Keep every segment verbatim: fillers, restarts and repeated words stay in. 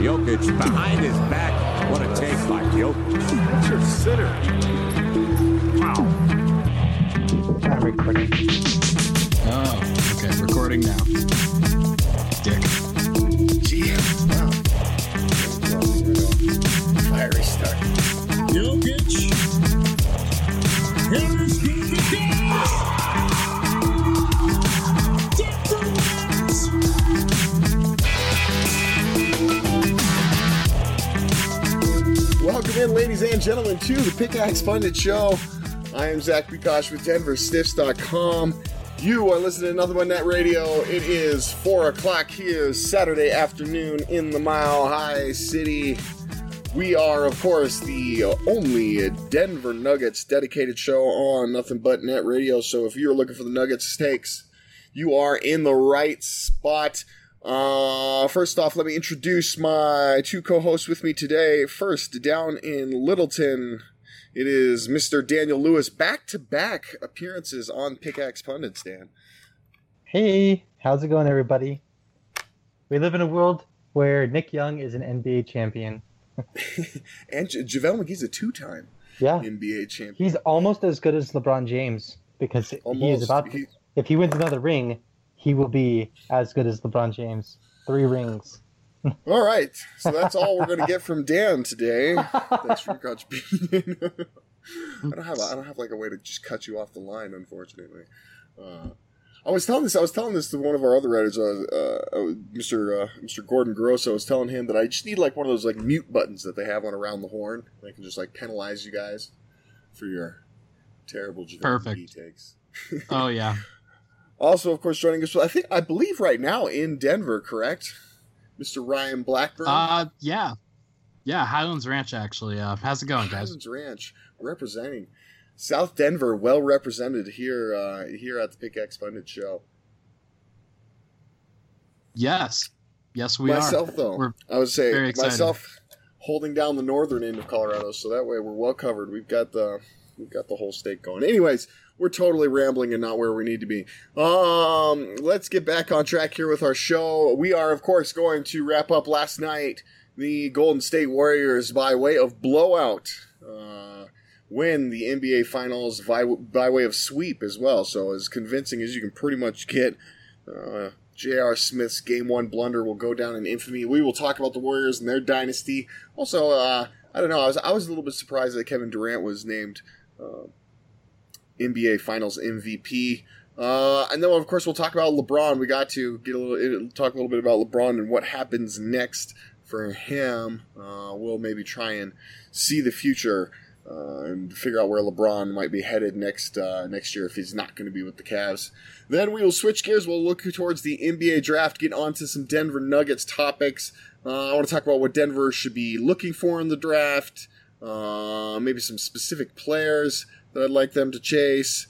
Jokic behind his back. What a take by Jokic. That's your sitter. Wow. I'm recording. Oh, okay. Recording now. Dick. Gee. Wow. Fiery start. Jokic. Here's the Welcome in, ladies and gentlemen, to the Pickaxe Pundit Show. I am Zach Bukosh with Denver Stiffs dot com. You are listening to Nothing But Net Radio. It is four o'clock here, Saturday afternoon in the Mile High City. We are, of course, the only Denver Nuggets dedicated show on Nothing But Net Radio. So if you're looking for the Nuggets takes, you are in the right spot. Uh, first off, let me introduce my two co-hosts with me today. First, down in Littleton, it is Mister Daniel Lewis. Back-to-back appearances on Pickaxe Pundits, Dan. Hey, how's it going, everybody? We live in a world where Nick Young is an N B A champion. And J- JaVale McGee's a two-time Yeah, N B A champion. he's almost as good as LeBron James because he is Almost. about. To, He- if he wins another ring, he will be as good as LeBron James. Three rings. All right, so that's all we're going to get from Dan today. Thanks for your contribution. I don't have a, I don't have like a way to just cut you off the line, unfortunately. Uh, I was telling this I was telling this to one of our other writers, uh, uh, Mister Uh, Mister Gordon Gross. I was telling him that I just need like one of those like mute buttons that they have on Around the Horn. They can just like penalize you guys for your terrible JaVale Perfect. McGee takes. Oh, yeah. Also, of course, joining us, I think, I believe right now in Denver, correct? Mister Ryan Blackburn. Uh, yeah. Yeah, Highlands Ranch, actually. Uh, how's it going, guys? Highlands Ranch, representing South Denver, well represented here uh, here at the Pickaxe Pundit Show. Yes. Yes, we myself, are. though, We're I would say very excited. myself holding down the northern end of Colorado, so that way we're well covered. We've got the we've got the whole state going. Anyways, we're totally rambling and not where we need to be. Um, let's get back on track here with our show. We are, of course, going to wrap up last night. The Golden State Warriors, by way of blowout, uh, win the N B A Finals by, by way of sweep as well. So as convincing as you can pretty much get. Uh, J R. Smith's Game one blunder will go down in infamy. We will talk about the Warriors and their dynasty. Also, uh, I don't know, I was I was a little bit surprised that Kevin Durant was named uh, N B A Finals M V P. Uh, and then, of course, we'll talk about LeBron. We got to get a little talk a little bit about LeBron and what happens next for him. Uh, we'll maybe try and see the future uh, and figure out where LeBron might be headed next uh, next year if he's not going to be with the Cavs. Then we will switch gears. We'll look towards the N B A draft, get onto some Denver Nuggets topics. Uh, I want to talk about what Denver should be looking for in the draft, uh, maybe some specific players that I'd like them to chase,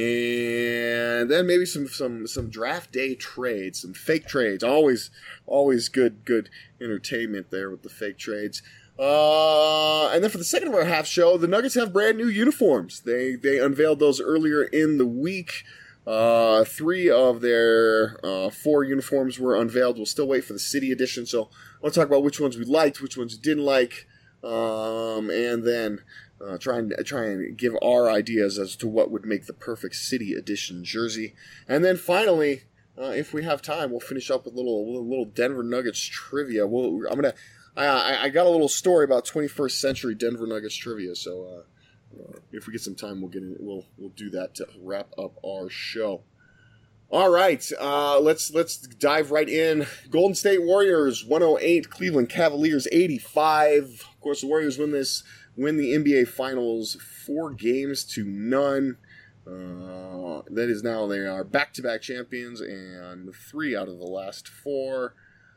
and then maybe some some some draft day trades, some fake trades. Always always good good entertainment there with the fake trades. Uh, and then for the second of our half show, the Nuggets have brand new uniforms. They they unveiled those earlier in the week. Uh, three of their uh, four uniforms were unveiled. We'll still wait for the City Edition, so I want to talk about which ones we liked, which ones we didn't like, um, and then uh, try and try and give our ideas as to what would make the perfect City Edition jersey. And then finally, uh, if we have time, we'll finish up with a little little Denver Nuggets trivia. We'll, I'm gonna I, I got a little story about twenty-first century Denver Nuggets trivia, so. Uh, Uh, if we get some time, we'll get in, we'll we'll do that to wrap up our show. All right, uh, let's let's dive right in. Golden State Warriors one oh eight, Cleveland Cavaliers eighty-five. Of course, the Warriors win this win the N B A Finals four games to none. Uh, that is now they are back-to-back champions and three out of the last four.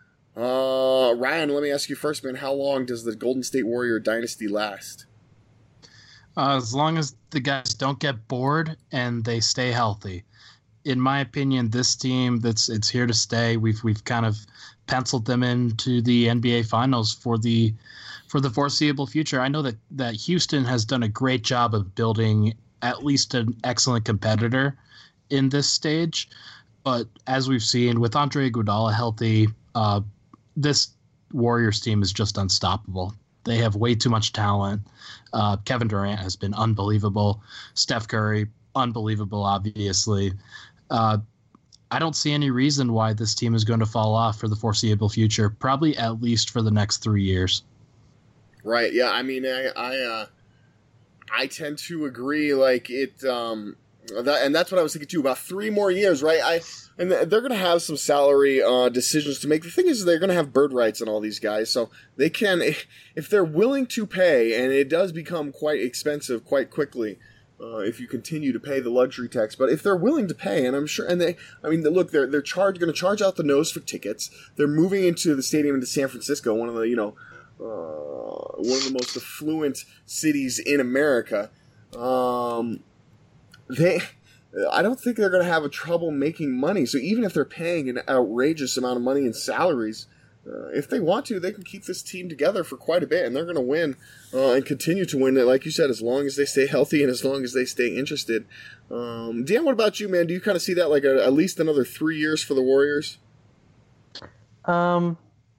Uh, Ryan, let me ask you first, man. How long does the Golden State Warrior dynasty last? Uh, as long as the guys don't get bored and they stay healthy. In my opinion, this team that's it's here to stay. We've we've kind of penciled them into the N B A Finals for the for the foreseeable future. I know that, that Houston has done a great job of building at least an excellent competitor in this stage, but as we've seen with Andre Iguodala healthy, uh, this Warriors team is just unstoppable. They have way too much talent. Uh, Kevin Durant has been unbelievable. Steph Curry, unbelievable, obviously. Uh, I don't see any reason why this team is going to fall off for the foreseeable future, probably at least for the next three years. Right. Yeah. I mean, I I, uh, I tend to agree. Like it, um, that, and that's what I was thinking too. About three more years, right? I and they're going to have some salary uh, decisions to make. The thing is, they're going to have bird rights on all these guys, so they can, if they're willing to pay, and it does become quite expensive quite quickly. Uh, if you continue to pay the luxury tax, but if they're willing to pay, and I'm sure, and they, I mean, look, they're they're charged, going to charge out the nose for tickets. They're moving into the stadium into San Francisco, one of the, you know, uh, one of the most affluent cities in America. Um, they, I don't think they're going to have a trouble making money. So even if they're paying an outrageous amount of money in salaries, Uh, if they want to, they can keep this team together for quite a bit, and they're going to win uh, and continue to win it, like you said, as long as they stay healthy and as long as they stay interested. Um, Dan, what about you, man? Do you kind of see that like a, at least another three years for the Warriors? Um.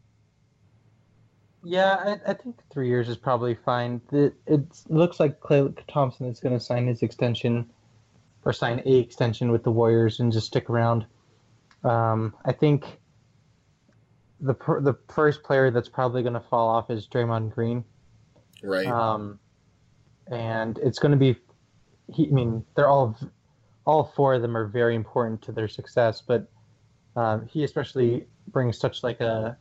Yeah, I, I think three years is probably fine. It, it looks like Klay Thompson is going to sign his extension, or sign a extension with the Warriors and just stick around. Um, I think the the first player that's probably going to fall off is Draymond Green. Right. Um, and it's going to be, he, I mean, they're all, all four of them are very important to their success, but um, he especially brings such like a,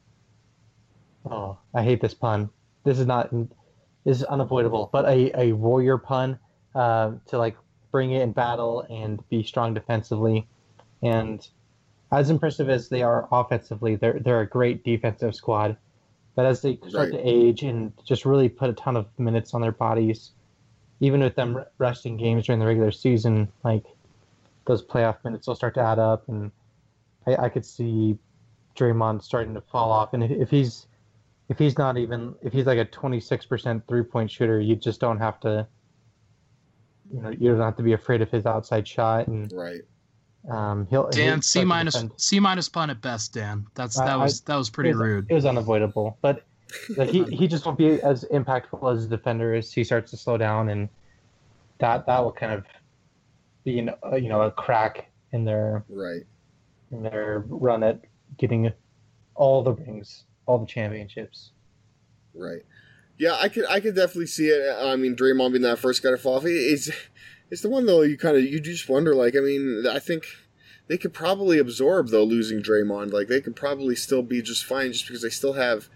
oh, I hate this pun. This is not, this is unavoidable, but a, a warrior pun uh, to like bring it in battle and be strong defensively. And as impressive as they are offensively, they're they're a great defensive squad. But as they start Right. to age and just really put a ton of minutes on their bodies, even with them resting games during the regular season, like those playoff minutes will start to add up. And I, I could see Draymond starting to fall off. And if, if he's if he's not even if he's like a twenty-six percent three point shooter, you just don't have to, you know, you don't have to be afraid of his outside shot. And Right. Um, he'll, Dan, he'll C start to minus defend. C minus pun at best. Dan, that's I- that was that was pretty it was, rude. It was unavoidable, but like, he he just won't be as impactful as a defender as he starts to slow down, and that that will kind of be an, uh, you know a crack in their Right. in their run at getting all the rings, all the championships. Right. Yeah, I could I could definitely see it. I mean, Draymond being that first guy to fall off. It's it's the one though. You kind of you just wonder. Like, I mean, I think they could probably absorb though losing Draymond. Like, they could probably still be just fine, just because they still have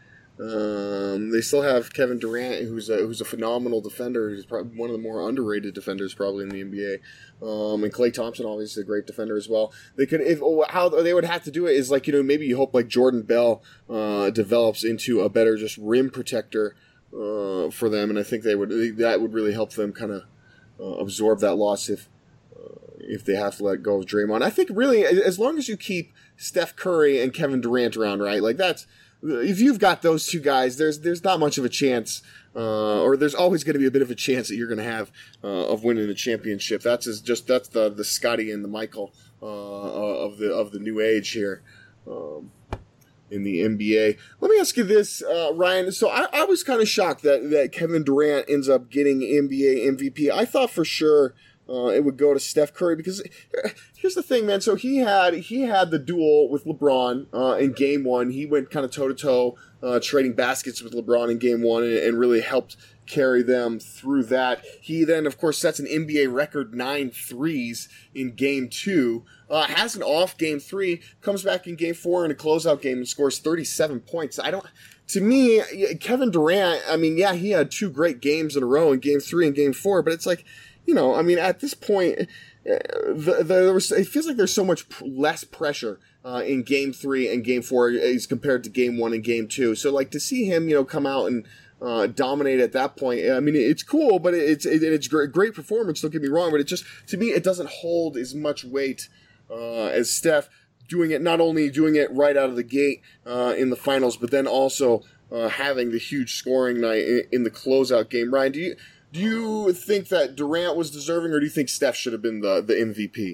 um, they still have Kevin Durant, who's a who's a phenomenal defender. He's probably one of the more underrated defenders probably in the N B A. Um, and Klay Thompson, obviously a great defender as well. They could if how they would have to do it is like you know maybe you hope like Jordan Bell uh, develops into a better just rim protector. Uh, for them, and I think they would that would really help them kind of uh, absorb that loss if uh, if they have to let go of Draymond. I think really as long as you keep Steph Curry and Kevin Durant around, right? Like that's if you've got those two guys, there's there's not much of a chance, uh, or there's always going to be a bit of a chance that you're going to have uh, of winning a championship. That's as just that's the the Scotty and the Michael uh, of the of the new age here. Um, in the N B A. Let me ask you this, uh, Ryan. So I, I was kind of shocked that, that Kevin Durant ends up getting N B A M V P. I thought for sure uh, it would go to Steph Curry because here's the thing, man. So he had he had the duel with LeBron uh, in Game One. He went kind of toe to toe, trading baskets with LeBron in Game One, and, and really helped carry them through that. He then, of course, sets an N B A record nine threes in Game Two. Uh, has an off Game Three, comes back in Game Four in a closeout game and scores thirty-seven points. I don't. To me, Kevin Durant. I mean, yeah, he had two great games in a row in Game Three and Game Four, but it's like, you know, I mean, at this point, uh, the, the, there was. It feels like there's so much p- less pressure uh, in Game Three and Game Four as compared to Game One and Game Two. So, like, to see him, you know, come out and Uh, dominate at that point. I mean, it's cool, but it's it, it's great, great performance. Don't get me wrong, but it just to me it doesn't hold as much weight uh, as Steph doing it. Not only doing it right out of the gate uh, in the finals, but then also uh, having the huge scoring night in, in the closeout game. Ryan, do you do you think that Durant was deserving, or do you think Steph should have been the the M V P?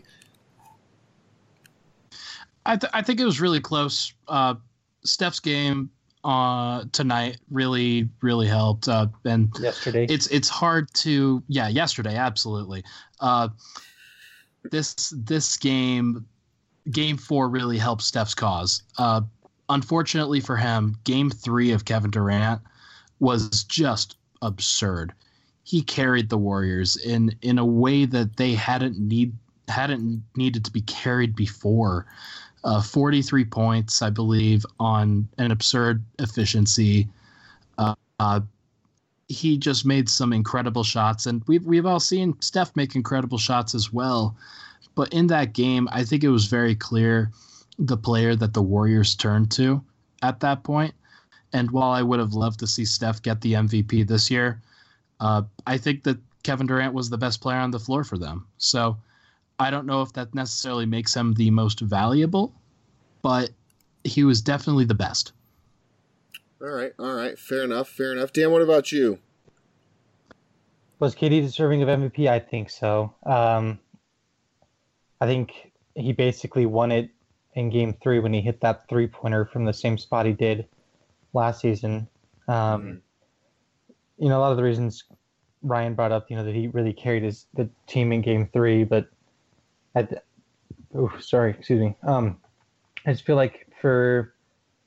I th- I think it was really close. Uh, Steph's game uh, tonight really, really helped. Uh, and Yesterday. it's it's hard to yeah, yesterday absolutely. Uh, this this game, game four really helped Steph's cause. Uh, unfortunately for him, game three of Kevin Durant was just absurd. He carried the Warriors in in a way that they hadn't need hadn't needed to be carried before. Uh, forty-three points, I believe, on an absurd efficiency. Uh, uh, he just made some incredible shots, and we've we've all seen Steph make incredible shots as well. But in that game, I think it was very clear the player that the Warriors turned to at that point. And while I would have loved to see Steph get the M V P this year, uh, I think that Kevin Durant was the best player on the floor for them. So I don't know if that necessarily makes him the most valuable, but he was definitely the best. All right, all right. Fair enough, fair enough. Dan, what about you? Was K D deserving of M V P? I think so. Um, I think he basically won it in game three when he hit that three-pointer from the same spot he did last season. Um, mm-hmm. You know, a lot of the reasons Ryan brought up, you know, that he really carried his the team in game three, but I, oh, sorry, excuse me. Um, I just feel like for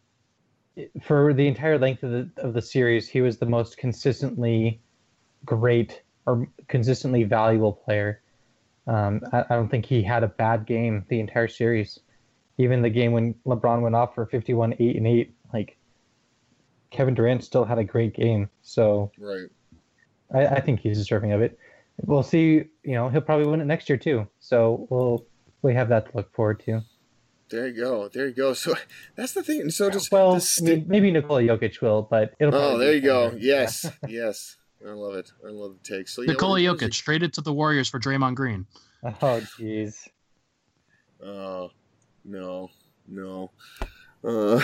for the entire length of the of the series, he was the most consistently great or consistently valuable player. Um, I, I don't think he had a bad game the entire series. Even the game when LeBron went off for fifty-one, eight, and eight, like Kevin Durant still had a great game. So right, I, I think he's deserving of it. We'll see. You know, he'll probably win it next year too. So we'll we have that to look forward to. There you go. There you go. So that's the thing. So just well, just I mean, maybe Nikola Jokic will, but it'll. Oh, there you go. Yes, yes. I love it. I love the take. So Nikola know, Jokic traded to the Warriors for Draymond Green. Oh, jeez. Oh, uh, no, no. Uh,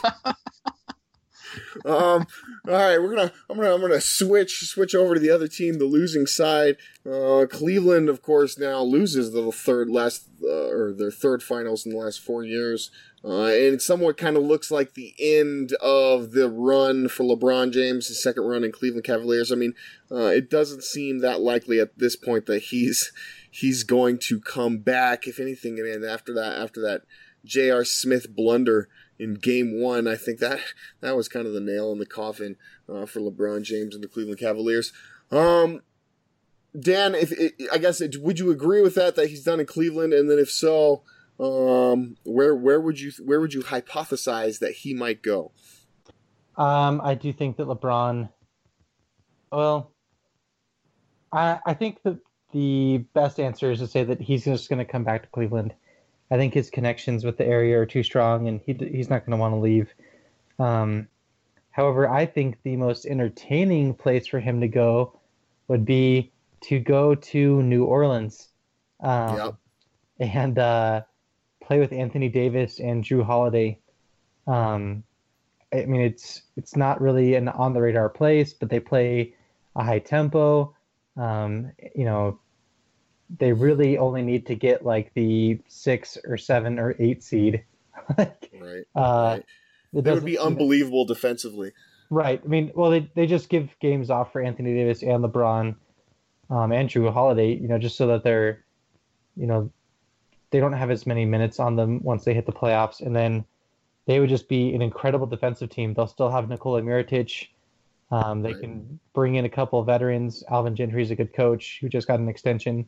um. All right, we're gonna. I'm gonna. I'm gonna switch. Switch over to the other team, the losing side. Uh, Cleveland, of course, now loses the third last uh, or their third finals in the last four years, uh, and it somewhat kind of looks like the end of the run for LeBron James, his second run in Cleveland Cavaliers. I mean, uh, it doesn't seem that likely at this point that he's he's going to come back. If anything, and after that, after that J R. Smith blunder in game one, I think that that was kind of the nail in the coffin uh, for LeBron James and the Cleveland Cavaliers. Um, Dan, if I guess, would you agree with that, that he's done in Cleveland? And then if so, um, where where would you where would you hypothesize that he might go? Um, I do think that LeBron, well, I I think that the best answer is to say that he's just going to come back to Cleveland. I think his connections with the area are too strong, and he he's not going to want to leave. Um, however, I think the most entertaining place for him to go would be to go to New Orleans, um, yep. and uh, play with Anthony Davis and Jrue Holiday. Um, I mean, it's it's not really an on the radar place, but they play a high tempo. Um, you know. They really only need to get like the six or seven or eight seed. like, right. Uh, right. It would be unbelievable you know, defensively. Right. I mean, well, they they just give games off for Anthony Davis and LeBron, um, and Jrue Holiday. You know, just so that they're, you know, they don't have as many minutes on them once they hit the playoffs, and then they would just be an incredible defensive team. They'll still have Nikola Mirotic. Um, they right. can bring in a couple of veterans. Alvin Gentry's a good coach who just got an extension.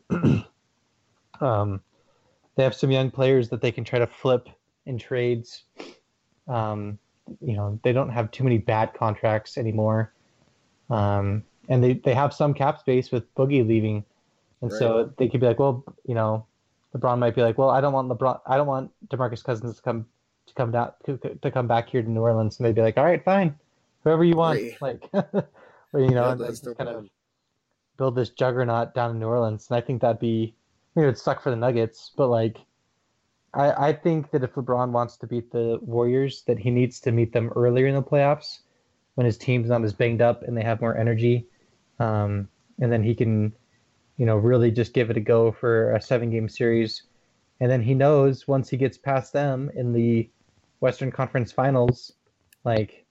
um, they have some young players that they can try to flip in trades. Um, you know, they don't have too many bad contracts anymore. Um, and they, they have some cap space with Boogie leaving. And right. so they could be like, well, you know, LeBron might be like, well, I don't want LeBron, I don't want DeMarcus Cousins to come, to come down, to, to come back here to New Orleans. And they'd be like, all right, fine, whoever you want. Right. Like, or, you know, yeah, that's no kind problem. of build this juggernaut down in New Orleans. And I think that'd be, I mean, it'd suck for the Nuggets, but like, I, I think that if LeBron wants to beat the Warriors, that he needs to meet them earlier in the playoffs when his team's not as banged up and they have more energy. Um, and then he can, you know, really just give it a go for a seven-game series. And then he knows once he gets past them in the Western Conference Finals, like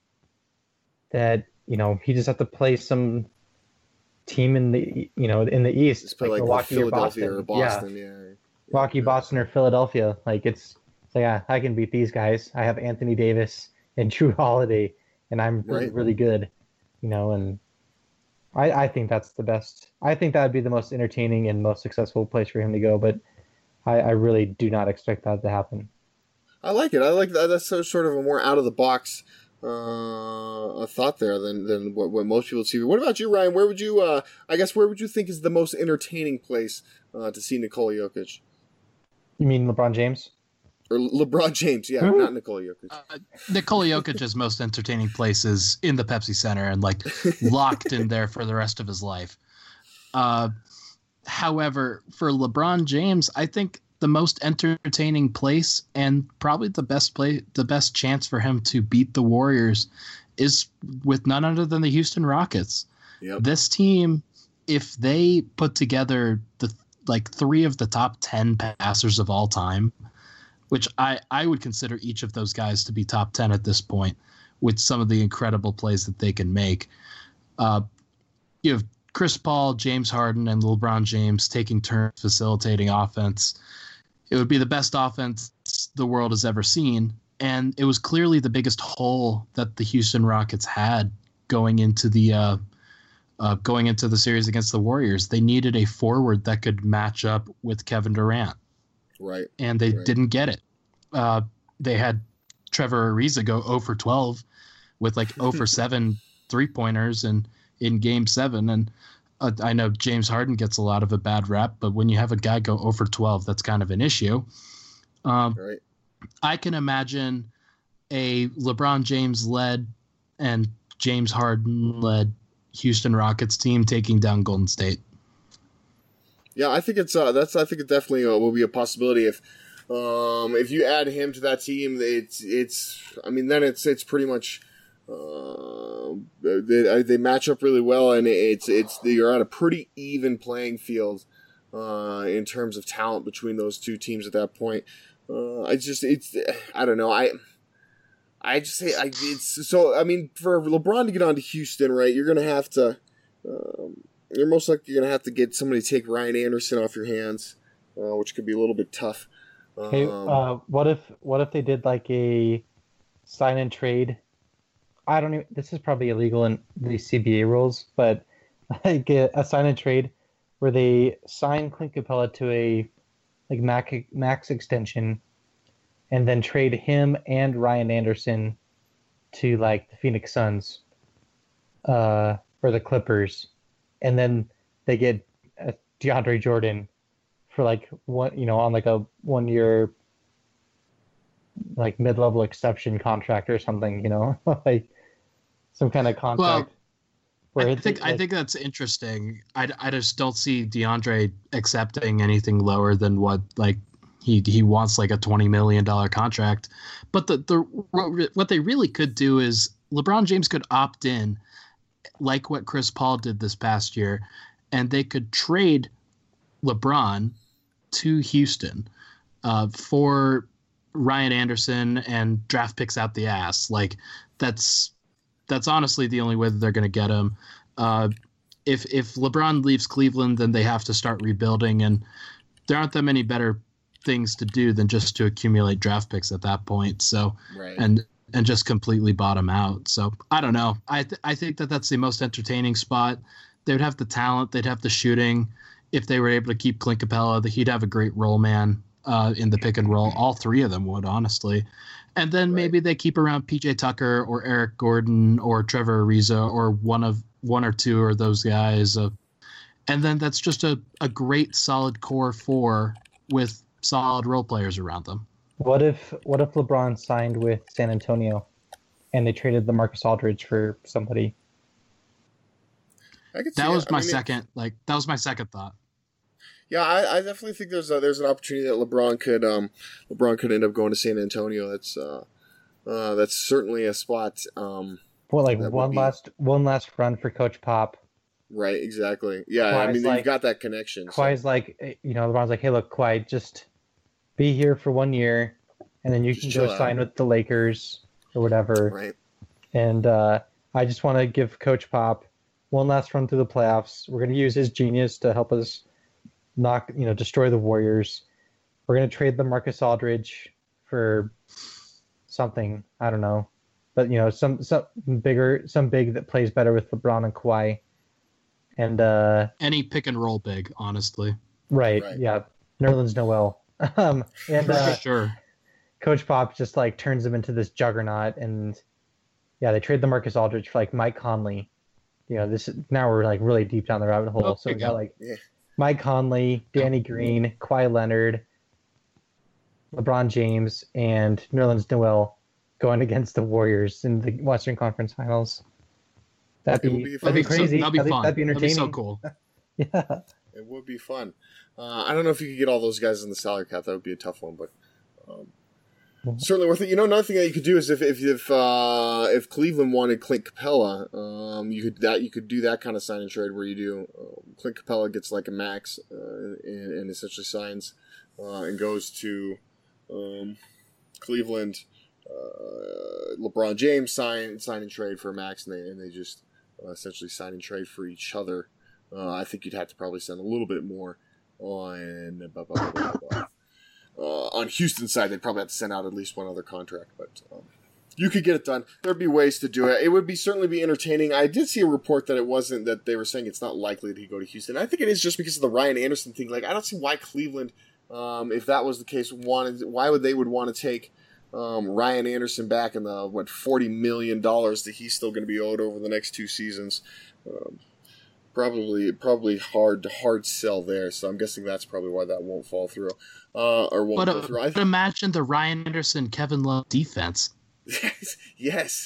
that. You know, he just have to play some team in the you know in the East, Just play like like Milwaukee Philadelphia or or Boston. Boston. Yeah. Yeah, Milwaukee, Boston, or Philadelphia. Like it's, it's like yeah, I can beat these guys. I have Anthony Davis and Drew Holiday, and I'm really, Right. really good. You know, and I I think that's the best. I think that would be the most entertaining and most successful place for him to go. But I, I really do not expect that to happen. I like it. I like that. That's so, sort of a more out of the box uh, a thought there than than what, what most people see. What about you, Ryan? Where would you? Uh, I guess where would you think is the most entertaining place uh, to see Nikola Jokic You mean LeBron James? or LeBron James? Yeah, not Nikola Jokic. Uh, Nikola Jokic's most entertaining place is in the Pepsi Center and like locked in there for the rest of his life. Uh, however, for LeBron James, I think the most entertaining place and probably the best play, the best chance for him to beat the Warriors is with none other than the Houston Rockets. Yep. This team, if they put together the like three of the top ten passers of all time, which I, I would consider each of those guys to be top ten at this point with some of the incredible plays that they can make. Uh, you have Chris Paul, James Harden, and LeBron James taking turns facilitating offense. It would be the best offense the world has ever seen, and it was clearly the biggest hole that the Houston Rockets had going into the uh, uh, going into the series against the Warriors. They needed a forward that could match up with Kevin Durant. Right. And they right. didn't get it. Uh, they had Trevor Ariza go zero for twelve with like zero for seven three-pointers and in game seven. And uh, I know James Harden gets a lot of a bad rap, but when you have a guy go zero for twelve, that's kind of an issue. Um, Right. I can imagine a LeBron James-led and James Harden-led Houston Rockets team taking down Golden State. Yeah, I think it's uh, that's I think it definitely uh, will be a possibility if um, if you add him to that team. It's it's I mean then it's it's pretty much uh, they they match up really well, and it's it's you're on a pretty even playing field uh, in terms of talent between those two teams at that point. Uh, I just it's I don't know I. I just say I it's so I mean for LeBron to get on to Houston, right? You're gonna have to um, you're most likely gonna have to get somebody to take Ryan Anderson off your hands, uh, which could be a little bit tough. Um, Hey, uh, what if what if they did like a sign and trade? I don't even. This is probably illegal in the C B A rules, but like a, a sign and trade where they sign Clint Capella to a like max max extension, and then trade him and Ryan Anderson to like the Phoenix Suns, uh, or the Clippers, and then they get uh, DeAndre Jordan for like one, you know, on like a one year, like mid level exception contract or something, you know, like some kind of contract. Well, I it's, think like, I think that's interesting. I, I just don't see DeAndre accepting anything lower than what like he he wants like a twenty million dollar contract. But the the what they really could do is LeBron James could opt in, like what Chris Paul did this past year, and they could trade LeBron to Houston uh, for Ryan Anderson and draft picks out the ass. Like that's that's honestly the only way that they're going to get him. Uh, if if LeBron leaves Cleveland, then they have to start rebuilding, and there aren't that many better things to do than just to accumulate draft picks at that point. So right. and and just completely bottom out. So I don't know. I th- I think that that's the most entertaining spot. They would have the talent. They'd have the shooting. If they were able to keep Clint Capella, he'd have a great roll man uh, in the pick and roll. All three of them would, honestly. And then Right. maybe they keep around P J Tucker or Eric Gordon or Trevor Ariza or one of one or two of those guys. Uh, and then that's just a, a great solid core four with solid role players around them. what if what if LeBron signed with San Antonio, and they traded LaMarcus Aldridge for somebody? I could see That was it. I my mean, second, like that was my second thought. Yeah, I, I definitely think there's a, there's an opportunity that LeBron could um LeBron could end up going to San Antonio. That's uh, uh that's certainly a spot. Um, Well, like That would one be- last one last run for Coach Pop. right, exactly. Yeah, I Kawhi's mean like- you've got that connection. so- Kawhi's like, eh, you know, LeBron's like, hey, look, Kawhi, just be here for one year, and then you Just can chill go out. sign with the Lakers or whatever. Right. And uh, I just want to give Coach Pop one last run through the playoffs. We're going to use his genius to help us knock, you know, destroy the Warriors. We're going to trade the Marcus Aldridge for something. I don't know. But, you know, some, some bigger, some big that plays better with LeBron and Kawhi. And uh, any pick and roll big, honestly. Right, Right. yeah. Nerlens Noel. um, and uh, sure. Coach Pop just like turns them into this juggernaut. And yeah, they trade the Marcus Aldridge for like Mike Conley. You know, this now we're like really deep down the rabbit hole. Oh, so we got like Yeah. Mike Conley, Danny Green, Kawhi Leonard, LeBron James, and Nerlens Noel going against the Warriors in the Western Conference Finals. That'd It would be, be that'd be fun. crazy. That'd be that'd, fun. that'd be That'd be entertaining. so cool. Yeah. It would be fun. Uh, I don't know if you could get all those guys in the salary cap. That would be a tough one, but um, Mhm. certainly worth it. You know, another thing that you could do is if if if, uh, if Cleveland wanted Clint Capella, um, you could that you could do that kind of sign and trade where you do uh, Clint Capella gets like a max uh, and, and essentially signs uh, and goes to um, Cleveland. Uh, LeBron James sign sign and trade for a max, and they and they just uh, essentially sign and trade for each other. Uh, I think you'd have to probably send a little bit more on blah, blah, blah, blah, blah. Uh, on Houston's side. They'd probably have to send out at least one other contract, but um, you could get it done. There'd be ways to do it. It would be certainly be entertaining. I did see a report that it wasn't that they were saying it's not likely that he'd go to Houston. I think it is just because of the Ryan Anderson thing. Like I don't see why Cleveland, um, if that was the case, wanted why would they would want to take um, Ryan Anderson back in the what forty million dollars that he's still going to be owed over the next two seasons. Um, Probably, probably hard to hard sell there. So I'm guessing that's probably why that won't fall through, uh, or won't But, go uh, through. I but imagine the Ryan Anderson, Kevin Love defense. yes, yes.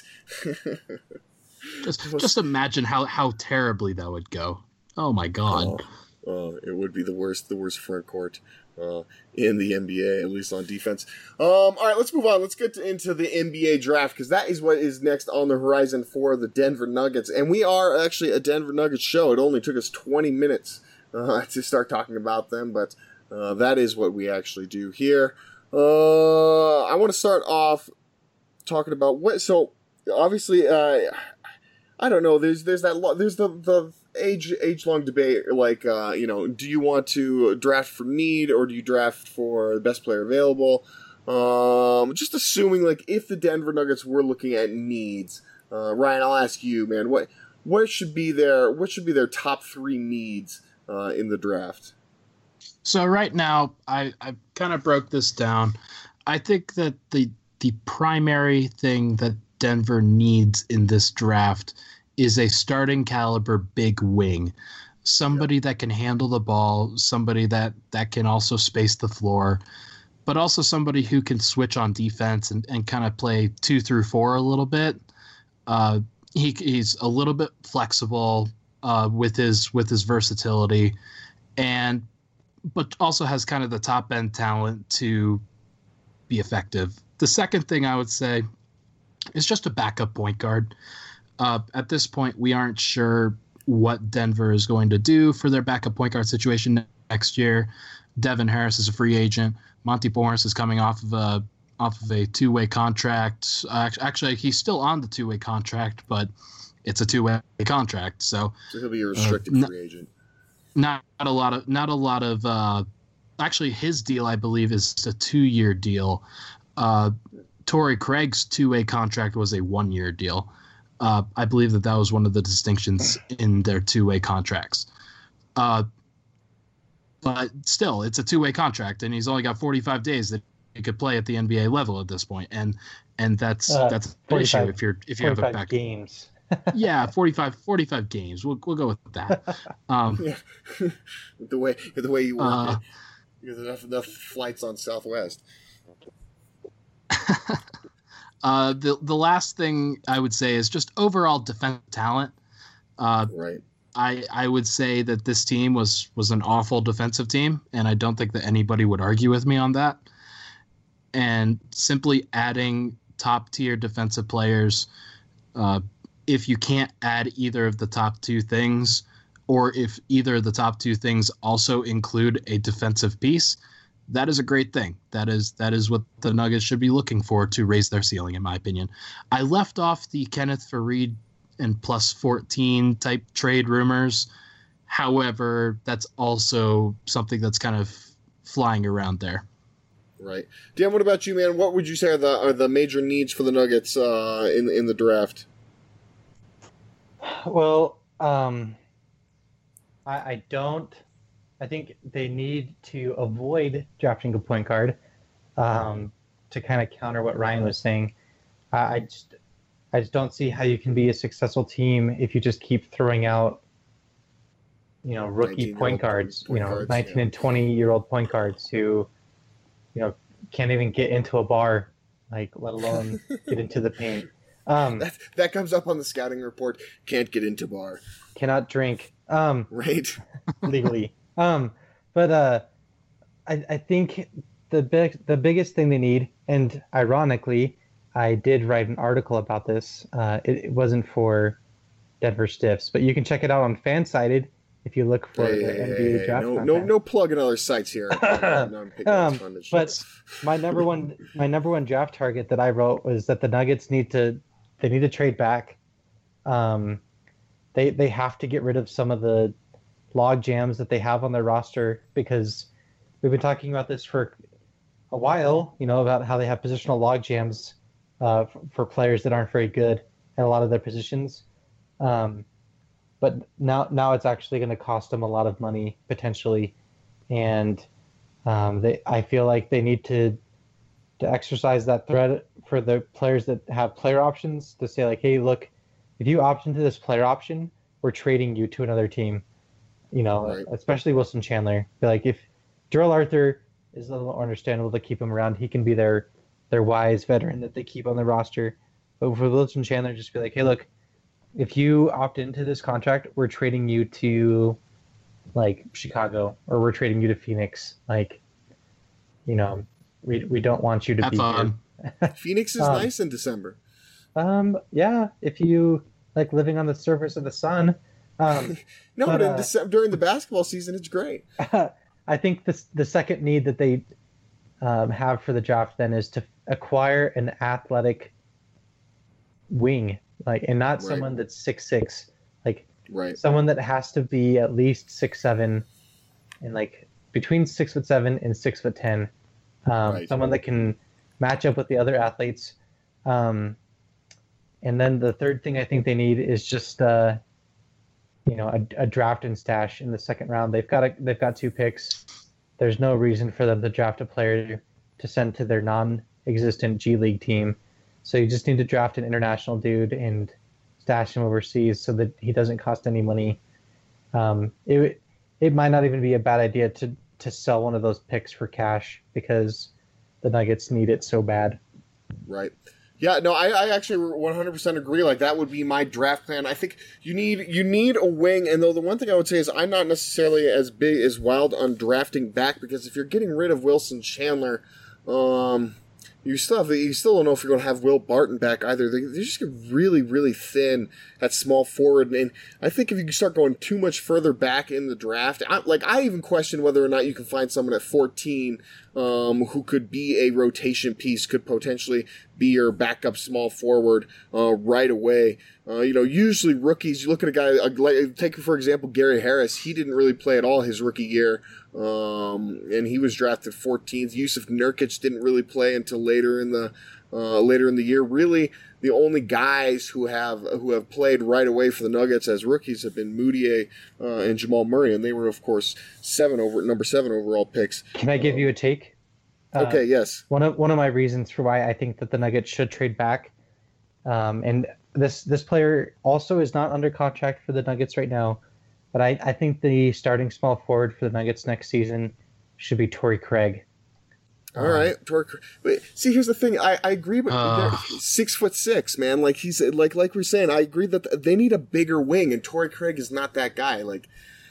Just, just imagine how, how terribly that would go. Oh my God. Oh, oh, it would be the worst, the worst front court uh, in the N B A, at least on defense. Um, all right, let's move on. Let's get to, into the N B A draft because that is what is next on the horizon for the Denver Nuggets, and we are actually a Denver Nuggets show. It only took us twenty minutes uh, to start talking about them, but uh, that is what we actually do here. Uh, I want to start off talking about what. So obviously, uh, I don't know. There's there's that lo- there's the the age age long debate. Like uh, you know, do you want to draft for need or do you draft for the best player available? Um, just assuming like if the Denver Nuggets were looking at needs, uh, Ryan, I'll ask you, man, what what should be their what should be their top three needs uh, in the draft? So right now, I, I kind of broke this down. I think that the the primary thing that Denver needs in this draft is a starting caliber big wing, somebody that can handle the ball, somebody that, that can also space the floor, but also somebody who can switch on defense and, and kind of play two through four a little bit. Uh, he he's a little bit flexible uh, with his with his versatility, and but also has kind of the top end talent to be effective. The second thing I would say is just a backup point guard. Uh, at this point, we aren't sure what Denver is going to do for their backup point guard situation next year. Devin Harris is a free agent. Monty Morris is coming off of a off of a two way contract. Uh, actually, he's still on the two way contract, but it's a two way contract, so So he'll be a restricted Uh, free agent. not a lot of not a lot of. Uh, actually, his deal, I believe, is a two year deal. Uh, Torrey Craig's two way contract was a one year deal. Uh, I believe that that was one of the distinctions in their two-way contracts. Uh, but still, it's a two-way contract, and he's only got forty-five days that he could play at the N B A level at this point, and and that's Uh, that's an issue if you're if you have a forty-five back. games. Yeah, forty-five, forty-five games. We'll we'll go with that. Um, Yeah. the way the way you work Uh, it. There's enough enough flights on Southwest. uh, the the last thing I would say is just overall defensive talent. Uh, Right. I, I would say that this team was, was an awful defensive team, and I don't think that anybody would argue with me on that. And simply adding top-tier defensive players, uh, if you can't add either of the top two things, or if either of the top two things also include a defensive piece, that is a great thing. That is that is what the Nuggets should be looking for to raise their ceiling, in my opinion. I left off the Kenneth Faried and plus fourteen type trade rumors. However, that's also something that's kind of flying around there. Right. Dan, what about you, man? What would you say are the are the major needs for the Nuggets uh, in in the draft? Well, um, I, I don't. I think they need to avoid drafting a point guard um, to kind of counter what Ryan was saying. I, I just, I just don't see how you can be a successful team if you just keep throwing out, you know, rookie point guards, point you know, guards, nineteen yeah. and twenty year old point guards who, you know, can't even get into a bar, like let alone get into the paint. Um, that that comes up on the scouting report. Can't get into bar. Cannot drink. Um, right. legally. Um, but uh, I I think the big the biggest thing they need, and ironically, I did write an article about this. Uh, it, it wasn't for Denver Stiffs, but you can check it out on Fansided if you look for hey, the hey, N B A hey, draft. No, content. no, no plugging other sites here. no, um, but my number one my number one draft target that I wrote was that the Nuggets need to they need to trade back. Um, they they have to get rid of some of the log jams that they have on their roster, because we've been talking about this for a while, you know, about how they have positional log jams uh, for, for players that aren't very good at a lot of their positions. Um, but now, now it's actually going to cost them a lot of money potentially, and um, they, I feel like they need to to exercise that threat for the players that have player options to say like, hey, look, if you opt into this player option, we're trading you to another team. You know, right. Especially Wilson Chandler. Be like, if Darrell Arthur is a little understandable to keep him around, he can be their their wise veteran that they keep on the roster. But for Wilson Chandler, just be like, hey, look, if you opt into this contract, we're trading you to like Chicago, or we're trading you to Phoenix. Like, you know, we we don't want you to Have be fun. here. Phoenix is um, nice in December. Um, yeah, if you like living on the surface of the sun. Um, no, but, but in uh, December, during the basketball season, it's great. I think this, the second need that they um, have for the draft then is to acquire an athletic wing, like, and not right. someone that's six six, like right. someone that has to be at least six seven, and like between six foot seven and six foot ten. Um, right. Someone that can match up with the other athletes. Um, and then the third thing I think they need is just. Uh, you know, a, a draft and stash in the second round. They've got a, they've got two picks. There's no reason for them to draft a player to send to their non-existent G League team. So you just need to draft an international dude and stash him overseas so that he doesn't cost any money. Um, it it might not even be a bad idea to to sell one of those picks for cash because the Nuggets need it so bad. Right. Yeah, no, I, I actually one hundred percent agree. Like, that would be my draft plan. I think you need you need a wing, and though the one thing I would say is I'm not necessarily as big as wild on drafting back, because if you're getting rid of Wilson Chandler, um, you still have you still don't know if you're going to have Will Barton back either. They, they just get really, really thin at small forward, and I think if you start going too much further back in the draft, I, like I even question whether or not you can find someone at fourteen um, who could be a rotation piece, could potentially be your backup small forward uh, right away. Uh, you know, usually rookies, you look at a guy, like, take for example Gary Harris, he didn't really play at all his rookie year, um, and he was drafted fourteenth. Yusuf Nurkic didn't really play until later in the uh, later in the year. Really, the only guys who have who have played right away for the Nuggets as rookies have been Moutier uh, and Jamal Murray, and they were, of course, seven over number seven overall picks. Can I give you a take? Okay, uh, yes. One of one of my reasons for why I think that the Nuggets should trade back, um, and this this player also is not under contract for the Nuggets right now, but I, I think the starting small forward for the Nuggets next season should be Torrey Craig. All um, right, Torrey Craig. Wait, see, here's the thing. I, I agree, but uh, six foot six, man. Like he's like like we're saying. I agree that they need a bigger wing, and Torrey Craig is not that guy. Like.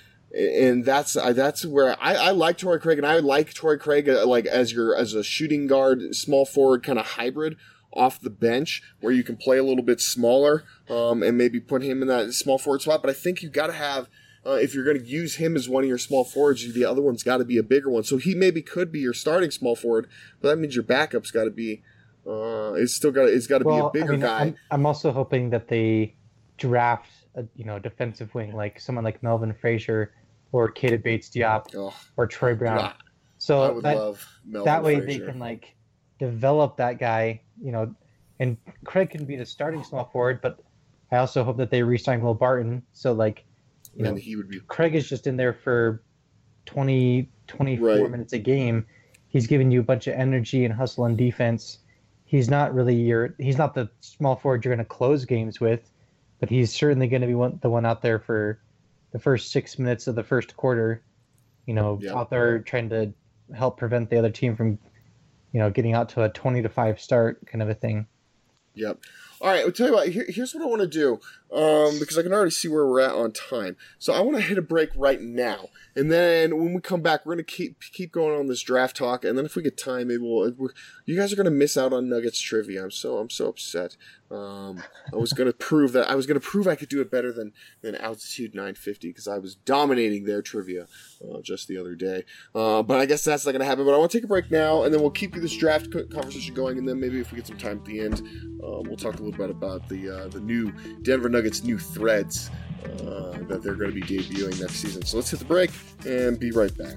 And that's that's where I, I like Torrey Craig, and I like Torrey Craig uh, like as your as a shooting guard, small forward kind of hybrid off the bench, where you can play a little bit smaller, um, and maybe put him in that small forward spot. But I think you got to have uh, if you're going to use him as one of your small forwards, the other one's got to be a bigger one. So he maybe could be your starting small forward, but that means your backup's got to be. Uh, it's still got. It's got to well, be a bigger I mean, guy. I'm, I'm also hoping that they draft a you know defensive wing like someone like Melvin Frazier or Keita Bates-Diop oh, or Troy Brown. God. So I would that, love Melvin that way Frazier. they can like develop that guy, you know, and Craig can be the starting small forward, but I also hope that they re-sign Will Barton. So like, you and know, he would be. Craig is just in there for twenty, twenty-four Right. minutes a game. He's giving you a bunch of energy and hustle and defense. He's not really your, he's not the small forward you're going to close games with, but he's certainly going to be one, the one out there for the first six minutes of the first quarter, you know, Yeah. out there trying to help prevent the other team from, you know, getting out to a twenty to five start kind of a thing. Yep. All right, I'll tell you what. Here, here's what I want to do, um, because I can already see where we're at on time. So I want to hit a break right now, and then when we come back, we're gonna keep keep going on this draft talk, and then if we get time, maybe we'll. We're, you guys are gonna miss out on Nuggets trivia. I'm so I'm so upset. Um, I was gonna prove that I was gonna prove I could do it better than than Altitude nine fifty because I was dominating their trivia uh, just the other day. Uh, but I guess that's not gonna happen. But I want to take a break now, and then we'll keep this draft conversation going, and then maybe if we get some time at the end, um, we'll talk a little bit about the uh, the new Denver Nuggets new threads uh, that they're going to be debuting next season. So let's hit the break and be right back.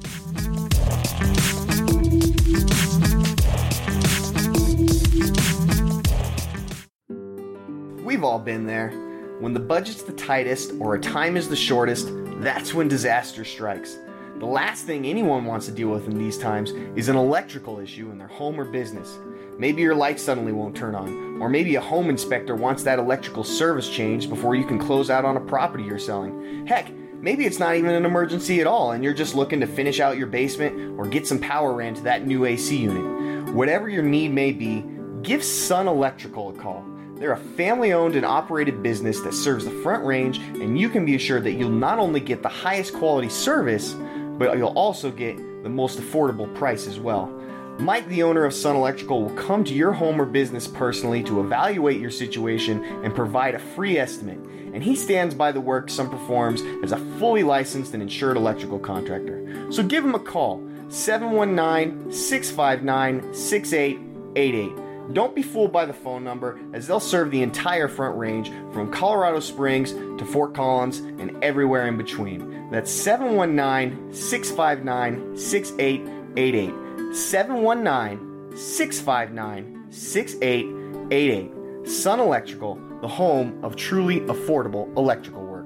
We've all been there. When the budget's the tightest or a time is the shortest, that's when disaster strikes. The last thing anyone wants to deal with in these times is an electrical issue in their home or business. Maybe your light suddenly won't turn on, or maybe a home inspector wants that electrical service changed before you can close out on a property you're selling. Heck, maybe it's not even an emergency at all and you're just looking to finish out your basement or get some power ran to that new A C unit. Whatever your need may be, give Sun Electrical a call. They're a family-owned and operated business that serves the Front Range, and you can be assured that you'll not only get the highest quality service, but you'll also get the most affordable price as well. Mike, the owner of Sun Electrical, will come to your home or business personally to evaluate your situation and provide a free estimate. And he stands by the work Sun performs as a fully licensed and insured electrical contractor. So give him a call, seven one nine, six five nine, six eight eight eight. Don't be fooled by the phone number, as they'll serve the entire Front Range from Colorado Springs to Fort Collins and everywhere in between. That's seven one nine, six five nine, six eight eight eight. seven one nine, six five nine, six eight eight eight. Sun Electrical, the home of truly affordable electrical work.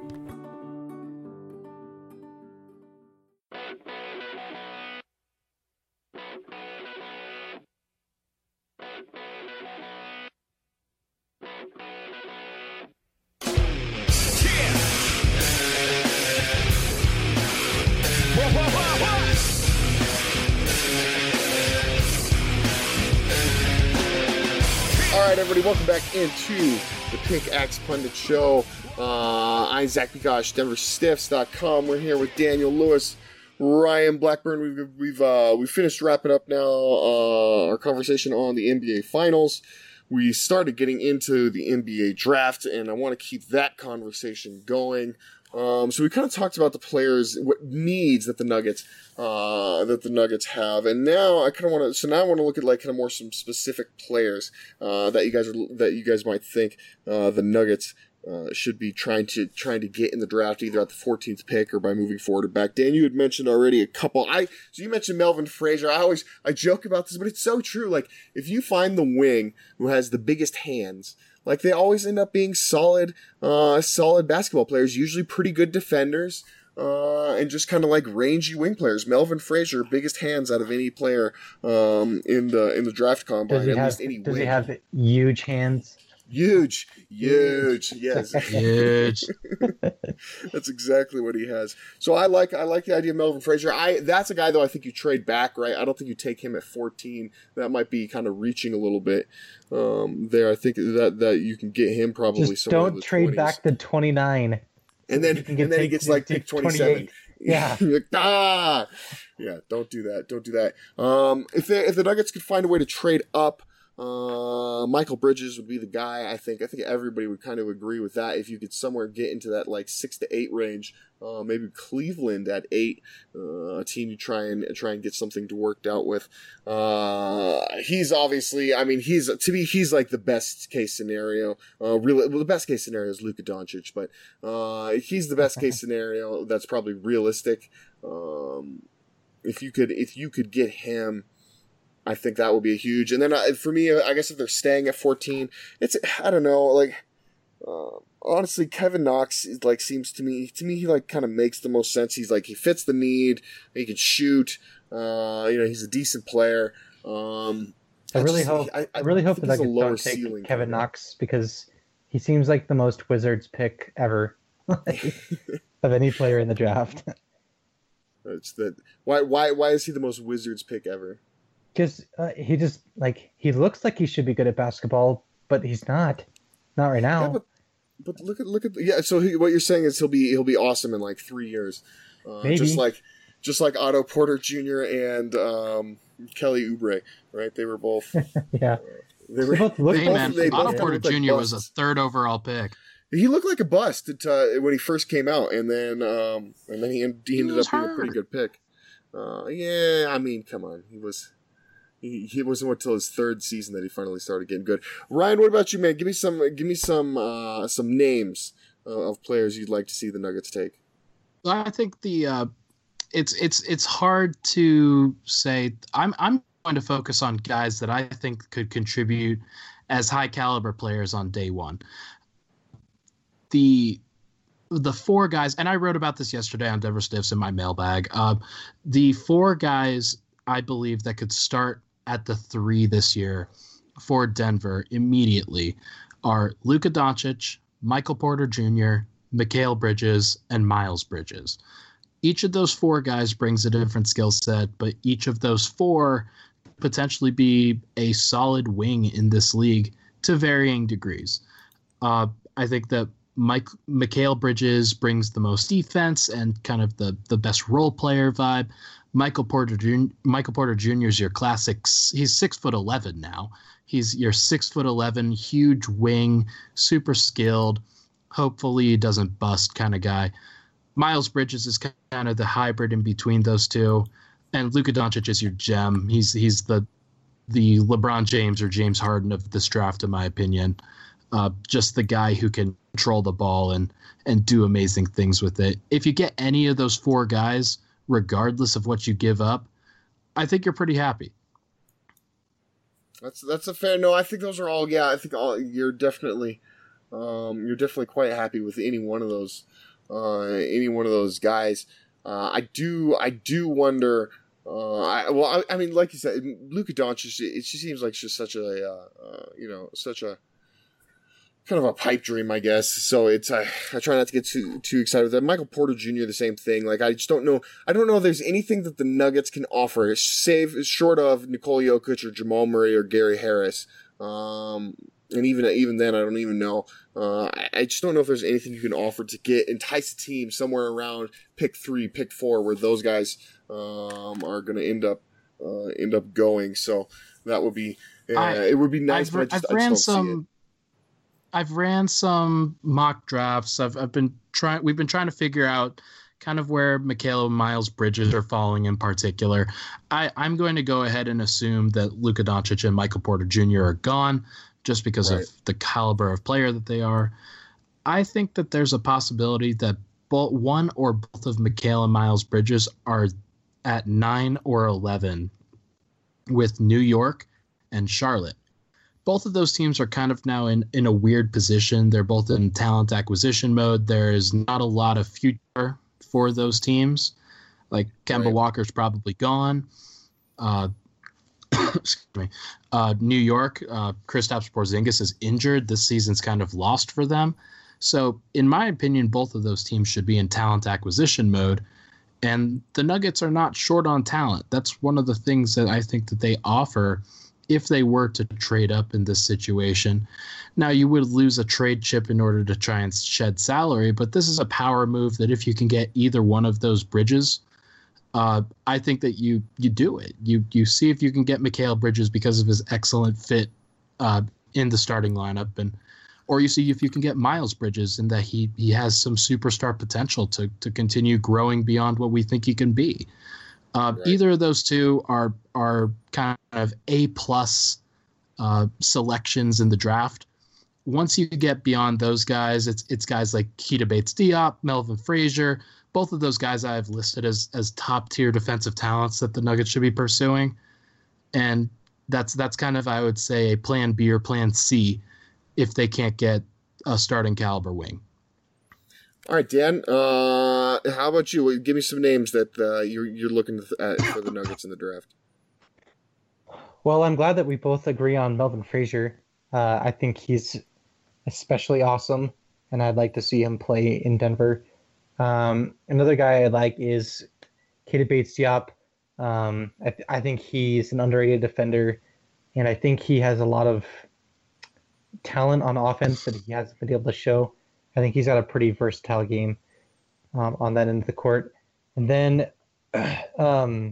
All right, everybody, welcome back into the Pink Axe Pundit Show. Uh, I'm Zach Begosh, Denver Stiffs dot com. We're here with Daniel Lewis, Ryan Blackburn. We've we've uh, we finished wrapping up now uh, our conversation on the N B A Finals. We started getting into the N B A draft, and I want to keep that conversation going. Um, so we kind of talked about the players, what needs that the Nuggets, uh, that the Nuggets have, and now I kind of want to. So now I want to look at like kind of more some specific players uh, that you guys are that you guys might think uh, the Nuggets uh, should be trying to trying to get in the draft, either at the fourteenth pick or by moving forward or back. Dan, you had mentioned already a couple. I so you mentioned Melvin Frazier. I always I joke about this, but it's so true. Like if you find the wing who has the biggest hands. Like, they always end up being solid, uh, solid basketball players, usually pretty good defenders, uh, and just kind of like rangy wing players. Melvin Frazier, biggest hands out of any player um, in the in the draft combine, Does he at have, least any does wing. he have huge hands? Huge, huge, yes. Huge. That's exactly what he has. So I like I like the idea of Melvin Frazier. I that's a guy though I think you trade back, right? I don't think you take him at fourteen. That might be kind of reaching a little bit um, there. I think that that you can get him probably. Just somewhere in don't the trade twenties. back to twenty-nine. And then You can get and then he take- gets like take pick twenty-seven. Yeah. You're like, ah, yeah. Don't do that. Don't do that. Um, if they, if the Nuggets could find a way to trade up. Uh, Michael Bridges would be the guy. I think. I think everybody would kind of agree with that. If you could somewhere get into that like six to eight range, uh, maybe Cleveland at eight, uh, a team you try and try and get something to worked out with. Uh, he's obviously. I mean, he's to me. He's like the best case scenario. Uh, really, well, the best case scenario is Luka Doncic, but uh, he's the best case scenario. That's probably realistic. Um, if you could, if you could get him. I think that would be a huge. And then uh, for me, I guess if they're staying at fourteen, it's I don't know. Like uh, honestly, Kevin Knox is, like seems to me to me he like kind of makes the most sense. He's like he fits the need. He can shoot. Uh, you know, he's a decent player. Um, I, I really just, hope. I, I, I really hope the Nuggets don't take Kevin Knox because he seems like the most Wizards pick ever of any player in the draft. It's that why why why is he the most Wizards pick ever? Because uh, he just like he looks like he should be good at basketball, but he's not, not right now. Yeah, but, but look at look at yeah. So he, what you're saying is he'll be he'll be awesome in like three years, uh, Maybe. just like just like Otto Porter Junior and um, Kelly Oubre, right? They were both yeah. Uh, they were They both look- Hey both- man, they both Otto kinda Porter looked like Junior was a busts. third overall pick. He looked like a bust at, uh, when he first came out, and then um, and then he, he ended was up being a pretty hurt. good pick. Uh, yeah, I mean, come on, he was. He, he wasn't until his third season that he finally started getting good. Ryan, what about you, man? Give me some, give me some, uh, some names uh, of players you'd like to see the Nuggets take. I think the uh, it's it's it's hard to say. I'm I'm going to focus on guys that I think could contribute as high caliber players on day one. The the four guys, and I wrote about this yesterday on Denver Stiffs in my mailbag. Uh, the four guys I believe that could start at the three this year for Denver immediately are Luka Doncic, Michael Porter Junior, Mikal Bridges, and Miles Bridges. Each of those four guys brings a different skill set, but each of those four potentially be a solid wing in this league to varying degrees. Uh, I think that Mike Mikal Bridges brings the most defense and kind of the, the best role player vibe. Michael Porter Junior Michael Porter Junior is your classic. He's six foot eleven now. He's your six foot eleven, huge wing, super skilled. Hopefully he doesn't bust kind of guy. Miles Bridges is kind of the hybrid in between those two, and Luka Doncic is your gem. He's he's the the LeBron James or James Harden of this draft, in my opinion. Uh, just the guy who can control the ball and and do amazing things with it. If you get any of those four guys, regardless of what you give up, I think you're pretty happy. That's that's a fair. No, I think those are all. Yeah, I think all you're definitely, um, you're definitely quite happy with any one of those, uh, any one of those guys. Uh, I do, I do wonder. Uh, I well, I, I mean, like you said, Luka Doncic. It just seems like just such a, uh, uh, you know, such a. kind of a pipe dream, I guess. So it's I, I try not to get too too excited with that. Michael Porter Junior, the same thing. Like I just don't know. I don't know if there's anything that the Nuggets can offer, save short of Nikola Jokic or Jamal Murray or Gary Harris. Um, and even even then, I don't even know. Uh, I, I just don't know if there's anything you can offer to get entice a team somewhere around pick three, pick four, where those guys um, are going to end up uh, end up going. So that would be uh, I, it would be nice. I've, but I just, I've I ran just don't see it. some. I've ran some mock drafts. I've I've been trying. We've been trying to figure out kind of where Mikal and Miles Bridges are falling in particular. I, I'm going to go ahead and assume that Luka Doncic and Michael Porter Junior are gone just because Right. of the caliber of player that they are. I think that there's a possibility that both one or both of Mikal and Miles Bridges are at nine or eleven with New York and Charlotte. Both of those teams are kind of now in, in a weird position. They're both in talent acquisition mode. There is not a lot of future for those teams. Like Kemba Right. Walker's probably gone. Uh, excuse me. Uh, New York, uh, Kristaps Porzingis is injured. This season's kind of lost for them. So, in my opinion, both of those teams should be in talent acquisition mode. And the Nuggets are not short on talent. That's one of the things that I think that they offer if they were to trade up in this situation. Now, you would lose a trade chip in order to try and shed salary, but this is a power move that if you can get either one of those Bridges, uh, I think that you you do it. You you see if you can get Mikal Bridges because of his excellent fit uh, in the starting lineup, and or you see if you can get Miles Bridges and that he he has some superstar potential to to continue growing beyond what we think he can be. Uh, right. Either of those two are are kind of A plus uh, selections in the draft. Once you get beyond those guys, it's it's guys like Keita Bates-Diop, Melvin Frazier. Both of those guys I've listed as as top tier defensive talents that the Nuggets should be pursuing, and that's that's kind of, I would say, a plan B or plan C if they can't get a starting caliber wing. All right, Dan. Uh, how about you? Give me some names that uh, you're you're looking at for the Nuggets in the draft. Well, I'm glad that we both agree on Melvin Frazier. Uh, I think he's especially awesome, and I'd like to see him play in Denver. Um, another guy I like is Keita Bates-Diop. Um, I, th- I think he's an underrated defender, and I think he has a lot of talent on offense that he hasn't been able to show. I think he's got a pretty versatile game um, on that end of the court. And then um,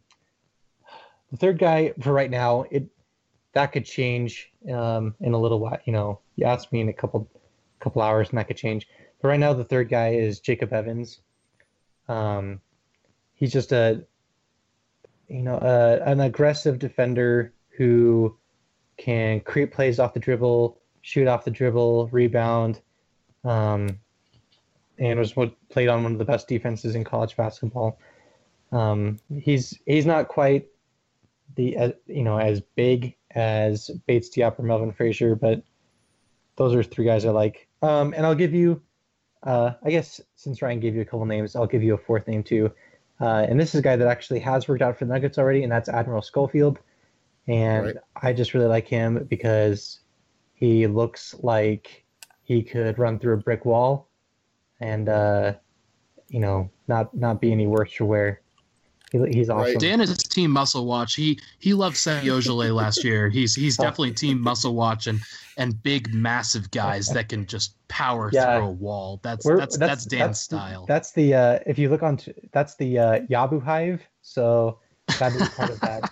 the third guy for right now, it that could change um, in a little while. You know, you asked me in a couple couple hours, and that could change. But right now, the third guy is Jacob Evans. Um, he's just a you know a, an aggressive defender who can create plays off the dribble, shoot off the dribble, rebound. Um, and was what played on one of the best defenses in college basketball. Um, he's he's not quite the uh, you know as big as Bates-Diop or Melvin Frazier, but those are three guys I like. Um, and I'll give you, uh, I guess since Ryan gave you a couple names, I'll give you a fourth name too. Uh, and this is a guy that actually has worked out for the Nuggets already, and that's Admiral Schofield. And right. I just really like him because he looks like he could run through a brick wall and, uh, you know, not, not be any worse for wear. He, he's awesome. Right. Dan is team muscle watch. He he loved Semi Ojeleye last year. He's he's definitely team muscle watch and and big massive guys that can just power yeah. through a wall. That's that's, that's that's Dan's that's style. The, that's the uh, if you look on t- that's the uh, Yabu Hive. So that is part of that.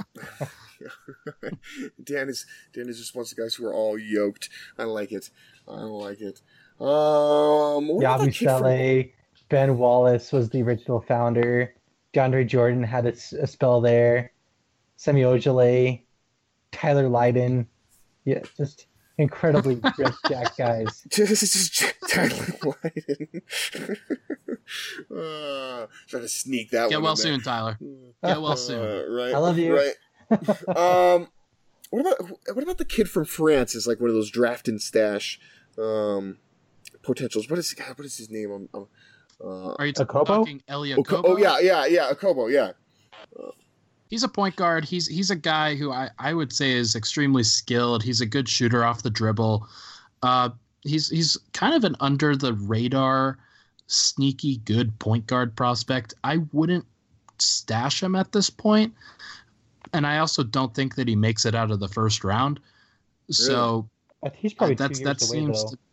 Dan is Dan is just one of the guys who are all yoked. I like it. I like it. Um, Yabu Chalet, from... Ben Wallace was the original founder. DeAndre Jordan had a, a spell there. Semi Ojeleye, Tyler Lydon. Yeah, just incredibly rich jack guys. Just, just Tyler Lydon. uh, trying to sneak that Get one. Get well soon, Tyler. Get well soon. Uh, right. I love you. Right. um, what about what about the kid from France? Is like one of those draft and stash um, potentials. What is what is his name? I'm, I'm, uh, Are you t- talking Elie Okobo? Oh yeah, yeah, yeah, Okobo, yeah. Uh, he's a point guard. He's he's a guy who I, I would say is extremely skilled. He's a good shooter off the dribble. Uh, he's he's kind of an under the radar, sneaky good point guard prospect. I wouldn't stash him at this point. And I also don't think that he makes it out of the first round. Really? So he's probably that's two that years away, seems. though. To,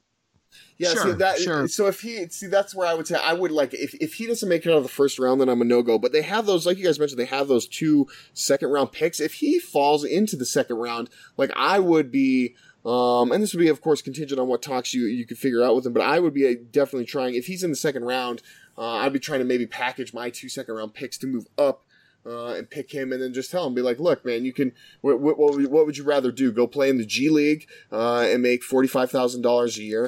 yeah, sure, see that. Sure. So if he see, that's where I would say I would like if if he doesn't make it out of the first round, then I'm a no go. But they have those, like you guys mentioned, they have those two second round picks. If he falls into the second round, like I would be. Um, and this would be, of course, contingent on what talks you you could figure out with him. But I would be uh, definitely trying. If he's in the second round, uh, I'd be trying to maybe package my two second round picks to move up. Uh, and pick him, and then just tell him, be like, "Look, man, you can. What, what, what would you rather do? Go play in the G League uh, and make forty five thousand dollars a year,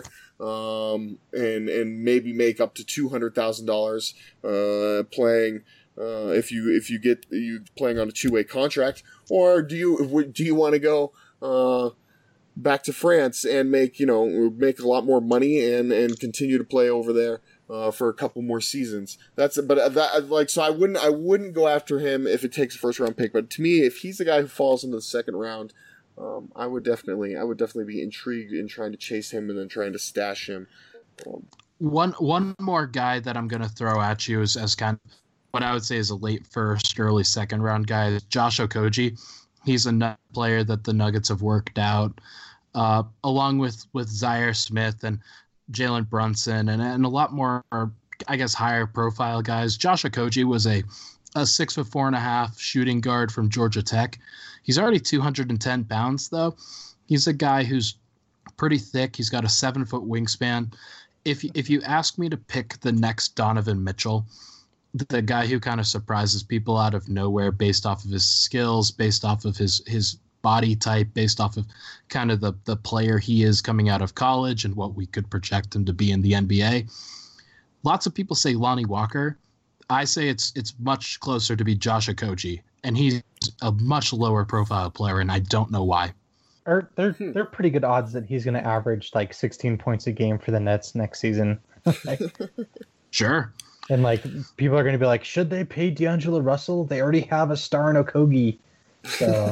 um, and and maybe make up to two hundred thousand dollars uh, playing uh, if you if you get you playing on a two way contract, or do you do you want to go uh, back to France and make you know make a lot more money and and continue to play over there?" Uh, for a couple more seasons. That's but that like so I wouldn't I wouldn't go after him if it takes a first round pick. But to me, if he's the guy who falls into the second round, um, I would definitely I would definitely be intrigued in trying to chase him and then trying to stash him. Um, one one more guy that I'm going to throw at you is as kind of what I would say is a late first, early second round guy is Josh Okogie. He's a player that the Nuggets have worked out uh, along with with Zaire Smith and Jalen Brunson and, and a lot more, I guess, higher profile guys. Josh Okogie was a, a six foot four and a half shooting guard from Georgia Tech. He's already two hundred ten pounds, though. He's a guy who's pretty thick. He's got a seven-foot wingspan. If, if you ask me to pick the next Donovan Mitchell, the guy who kind of surprises people out of nowhere based off of his skills, based off of his his body type, based off of kind of the, the player he is coming out of college and what we could project him to be in the N B A. Lots of people say Lonnie Walker. I say it's it's much closer to be Josh Okogie, and he's a much lower profile player, and I don't know why. Or they're they're pretty good odds that he's going to average like sixteen points a game for the Nets next season. Like, sure. And like people are going to be like, should they pay D'Angelo Russell? They already have a star in Okogie. So uh,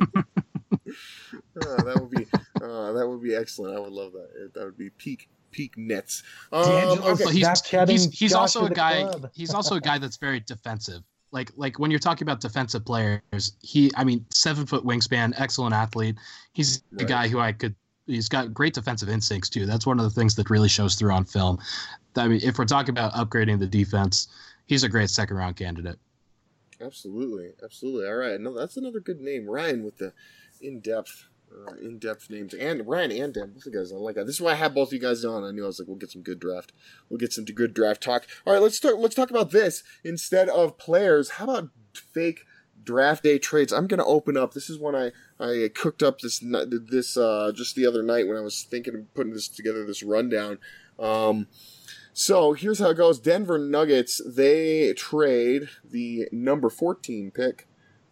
that would be uh, that would be excellent. I would love that. That would be peak peak Nets. Um, D'Angelo, okay. he's, he's, he's Josh also to a the guy. club. He's also a guy that's very defensive. Like like when you're talking about defensive players, he I mean seven foot wingspan, excellent athlete. He's Right. a guy who I could. He's got great defensive instincts too. That's one of the things that really shows through on film. I mean, if we're talking about upgrading the defense, he's a great second round candidate. Absolutely, absolutely. All right, no, that's another good name, Ryan, with the in-depth, uh, in-depth names, and Ryan and Dan, both of you guys. I like that. This is why I had both of you guys on. I knew I was like, we'll get some good draft. We'll get some good draft talk. All right, let's start. Let's talk about this instead of players. How about fake draft day trades? I'm going to open up. This is one I I cooked up this this uh, just the other night when I was thinking of putting this together. This rundown. Um, So here's how it goes. Denver Nuggets, they trade the number fourteen pick.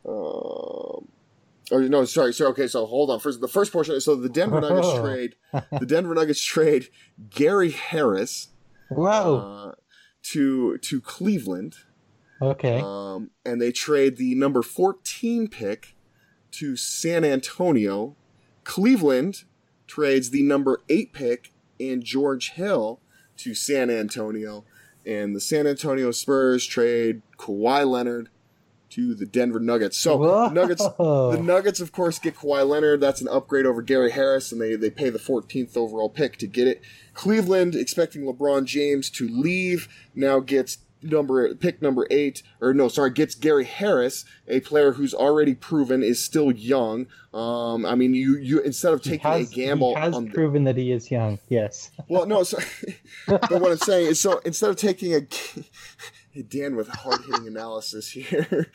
Um, or no, sorry, sorry. Okay, so hold on. First, the first portion. So the Denver Nuggets Oh. trade, the Denver Nuggets trade Gary Harris whoa, uh, to to Cleveland, okay, um, and they trade the number fourteen pick to San Antonio. Cleveland trades the number eight pick and George Hill to San Antonio, and the San Antonio Spurs trade Kawhi Leonard to the Denver Nuggets. So Whoa. the Nuggets, the Nuggets, of course, get Kawhi Leonard. That's an upgrade over Gary Harris, and they, they pay the fourteenth overall pick to get it. Cleveland, expecting LeBron James to leave, now gets number pick number eight, or no, sorry, gets Gary Harris, a player who's already proven is still young. Um, I mean, you you instead of He taking has, a gamble he has on proven that he is young. Yes. well, no, so, but what I'm saying is, so instead of taking a Dan with hard hitting analysis here,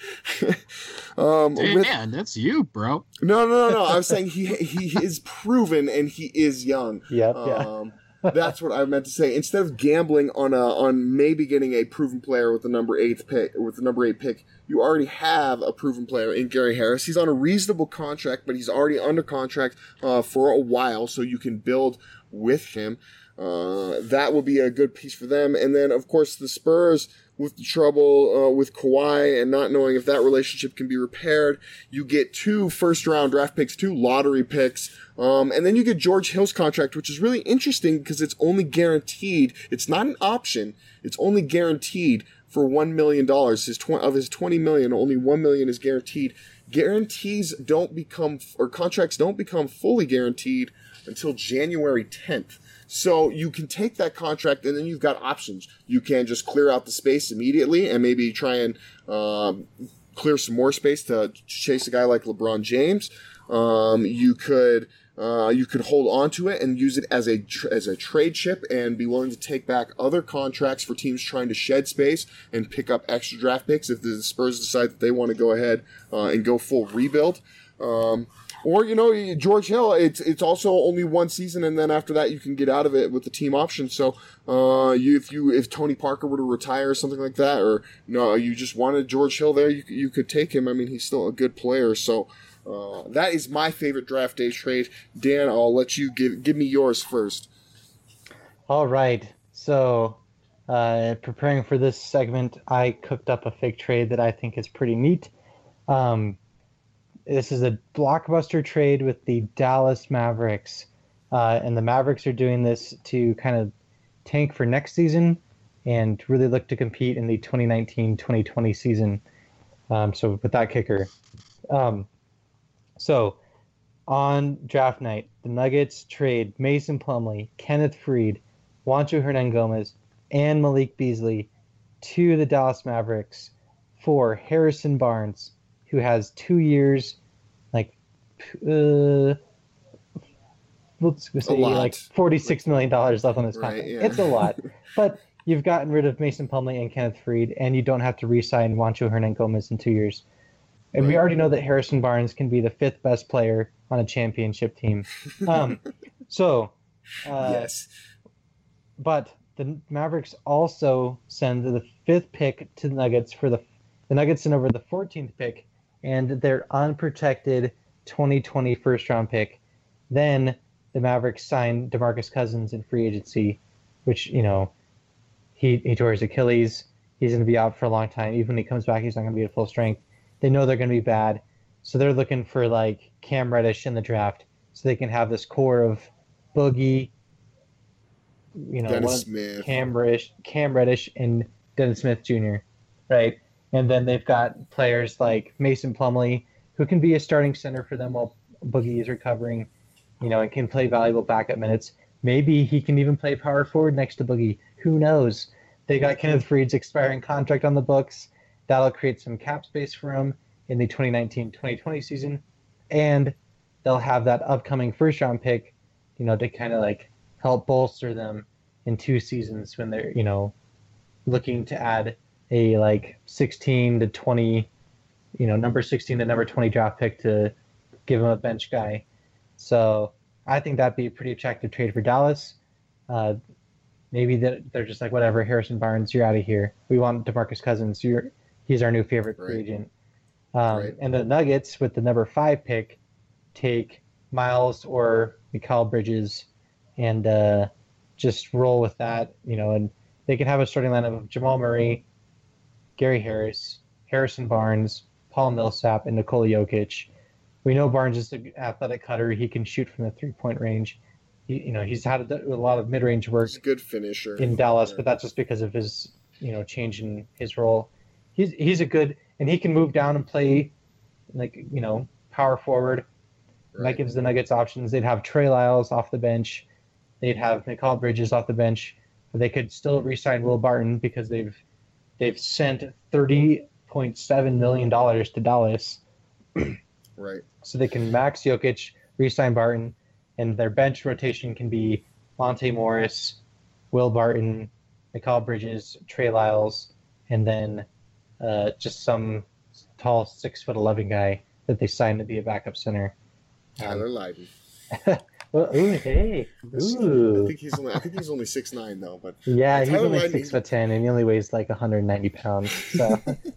um, Hey, with, man, that's you, bro. no, no, no, no, I was saying he he is proven and he is young. Yep. Yeah. Um, that's what I meant to say. Instead of gambling on a on maybe getting a proven player with the number eighth pick, with the number eight pick, you already have a proven player in Gary Harris. He's on a reasonable contract, but he's already under contract uh, for a while, so you can build with him. Uh, that will be a good piece for them. And then, of course, the Spurs, with the trouble uh, with Kawhi and not knowing if that relationship can be repaired, you get two first-round draft picks, two lottery picks, um, and then you get George Hill's contract, which is really interesting because it's only guaranteed. It's not an option. It's only guaranteed for one million dollars. His tw- of his twenty million dollars, only one million dollars is guaranteed. Guarantees don't become, or contracts don't become fully guaranteed until January tenth. So you can take that contract and then you've got options. You can just clear out the space immediately and maybe try and um, clear some more space to chase a guy like LeBron James. Um, you could uh, you could hold on to it and use it as a tr- as a trade chip and be willing to take back other contracts for teams trying to shed space and pick up extra draft picks if the Spurs decide that they want to go ahead uh, and go full rebuild. Um, Or, you know, George Hill, it's it's also only one season, and then after that you can get out of it with the team option. So, uh, you, if you if Tony Parker were to retire or something like that, or no, you just wanted George Hill there, you you could take him. I mean, he's still a good player. So, uh, that is my favorite draft day trade. Dan, I'll let you give give me yours first. All right. So, uh, preparing for this segment, I cooked up a fake trade that I think is pretty neat. Um, this is a blockbuster trade with the Dallas Mavericks. Uh, and the Mavericks are doing this to kind of tank for next season and really look to compete in the twenty nineteen twenty twenty season. Um, so with that kicker. Um, so on draft night, the Nuggets trade Mason Plumlee, Kenneth Faried, Juancho Hernan-Gomez, and Malik Beasley to the Dallas Mavericks for Harrison Barnes, who has two years, uh, let's say lot. like forty-six million dollars left on this Right, contract. yeah. It's a lot, but you've gotten rid of Mason Plumlee and Kenneth Faried, and you don't have to re-sign Juancho Hernan-Gomez in two years. And we Right. already know that Harrison Barnes can be the fifth best player on a championship team. Um, so, uh, yes. but the Mavericks also send the fifth pick to the Nuggets for the the Nuggets send over the fourteenth pick and their unprotected twenty twenty first round pick. Then the Mavericks sign DeMarcus Cousins in free agency, which, you know, he, he tore his Achilles. He's going to be out for a long time. Even when he comes back, he's not going to be at full strength. They know they're going to be bad. So they're looking for like Cam Reddish in the draft so they can have this core of Boogie, you know, Dennis one of Smith. Cam Reddish, Cam Reddish and Dennis Smith Junior, right? And then they've got players like Mason Plumlee, who can be a starting center for them while Boogie is recovering, you know, and can play valuable backup minutes. Maybe he can even play power forward next to Boogie. Who knows? They got Kenneth Faried's expiring contract on the books. That'll create some cap space for him in the twenty nineteen twenty twenty season. And they'll have that upcoming first round pick, you know, to kind of like help bolster them in two seasons when they're, you know, looking to add a like sixteen to twenty, you know, number sixteen to number twenty draft pick to give him a bench guy. So I think that'd be a pretty attractive trade for Dallas. Uh, maybe that they're just like, whatever, Harrison Barnes, you're out of here. We want DeMarcus Cousins. You're he's our new favorite free Right. agent. Um, Right. And the Nuggets with the number five pick take Miles or Mikal Bridges and uh, just roll with that, you know, and they can have a starting lineup of Jamal Murray, Gary Harris, Harrison Barnes, Paul Millsap, and Nikola Jokic. We know Barnes is an athletic cutter. He can shoot from the three-point range. He, you know, he's had a, a lot of mid-range work He's a good finisher. in Dallas, Yeah. but that's just because of his, you know, change in his role. He's he's a good, and he can move down and play, like, you know, power forward. And Right. that gives the Nuggets options. They'd have Trey Lyles off the bench. They'd have Mikal Bridges off the bench. But they could still re-sign Will Barton because they've they've sent thirty point seven million dollars to Dallas, Right. so they can max Jokic, re-sign Barton, and their bench rotation can be Monte Morris, Will Barton, Mikal Bridges, Trey Lyles, and then uh, just some tall six foot eleven guy that they signed to be a backup center. Tyler Lydon. Well, ooh, hey, I ooh. think he's only I think he's only six nine though, but Yeah, he's Tyler only Lydon, six foot ten, and he only weighs like one hundred ninety pounds. So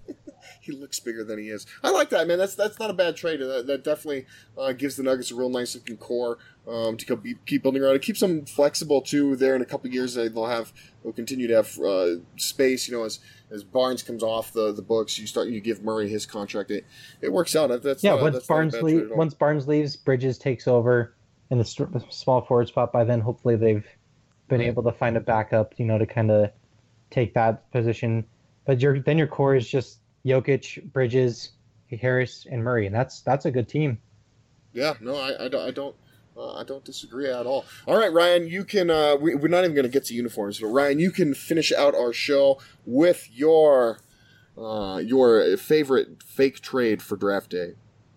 he looks bigger than he is. I like that, man. That's that's not a bad trade. That, that definitely uh, gives the Nuggets a real nice looking core um, to keep, keep building around. It keeps them flexible too. There in a couple of years, they'll have they'll continue to have uh, space. You know, as as Barnes comes off the, the books, you start you give Murray his contract. It it works out. That, that's yeah, not, once that's not a Barnes bad trade leave, at all. once Barnes leaves, Bridges takes over in the st- small forward spot. By then, hopefully, they've been Right. able to find a backup, you know, to kind of take that position. But your then your core is just Jokic, Bridges, Harris, and Murray, and that's that's a good team. Yeah, no, I, I don't, I don't, uh, I don't disagree at all. All right, Ryan, you can. Uh, we, we're not even going to get to uniforms, but Ryan, you can finish out our show with your, uh, your favorite fake trade for draft day.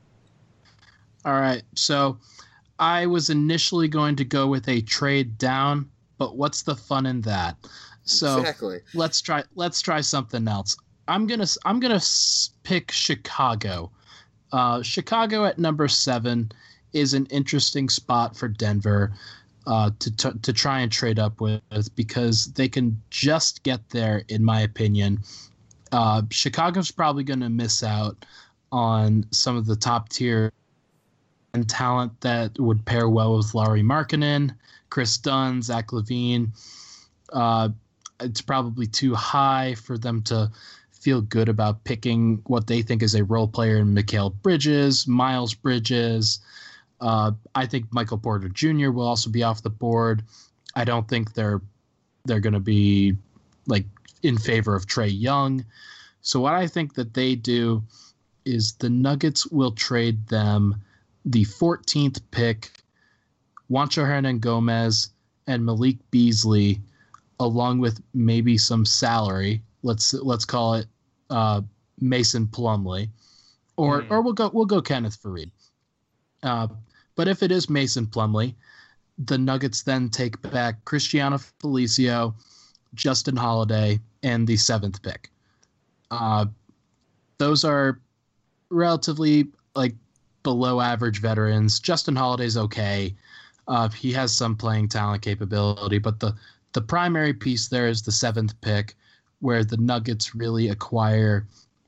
All right. So I was initially going to go with a trade down, but what's the fun in that? So Exactly. let's try let's try something else. I'm going to I'm going to pick Chicago. Uh, Chicago at number seven is an interesting spot for Denver uh, to, to to try and trade up with because they can just get there, in my opinion. Uh, Chicago's probably going to miss out on some of the top tier and talent that would pair well with Lauri Markkanen, Chris Dunn, Zach LaVine. Uh, it's probably too high for them to feel good about picking what they think is a role player in Mikal Bridges, Miles Bridges. Uh, I think Michael Porter Junior will also be off the board. I don't think they're they're going to be like in favor of Trae Young. So what I think that they do is the Nuggets will trade them the fourteenth pick, Juancho Hernan-Gomez, and Malik Beasley, along with maybe some salary. Let's let's call it uh, Mason Plumlee, or Mm. or we'll go we'll go Kenneth Faried. Uh, but if it is Mason Plumlee, the Nuggets then take back Cristiano Felicio, Justin Holiday, and the seventh pick. Uh, those are relatively like below average veterans. Justin Holiday's okay. Uh, he has some playing talent capability, but the, the primary piece there is the seventh pick, where the Nuggets really acquire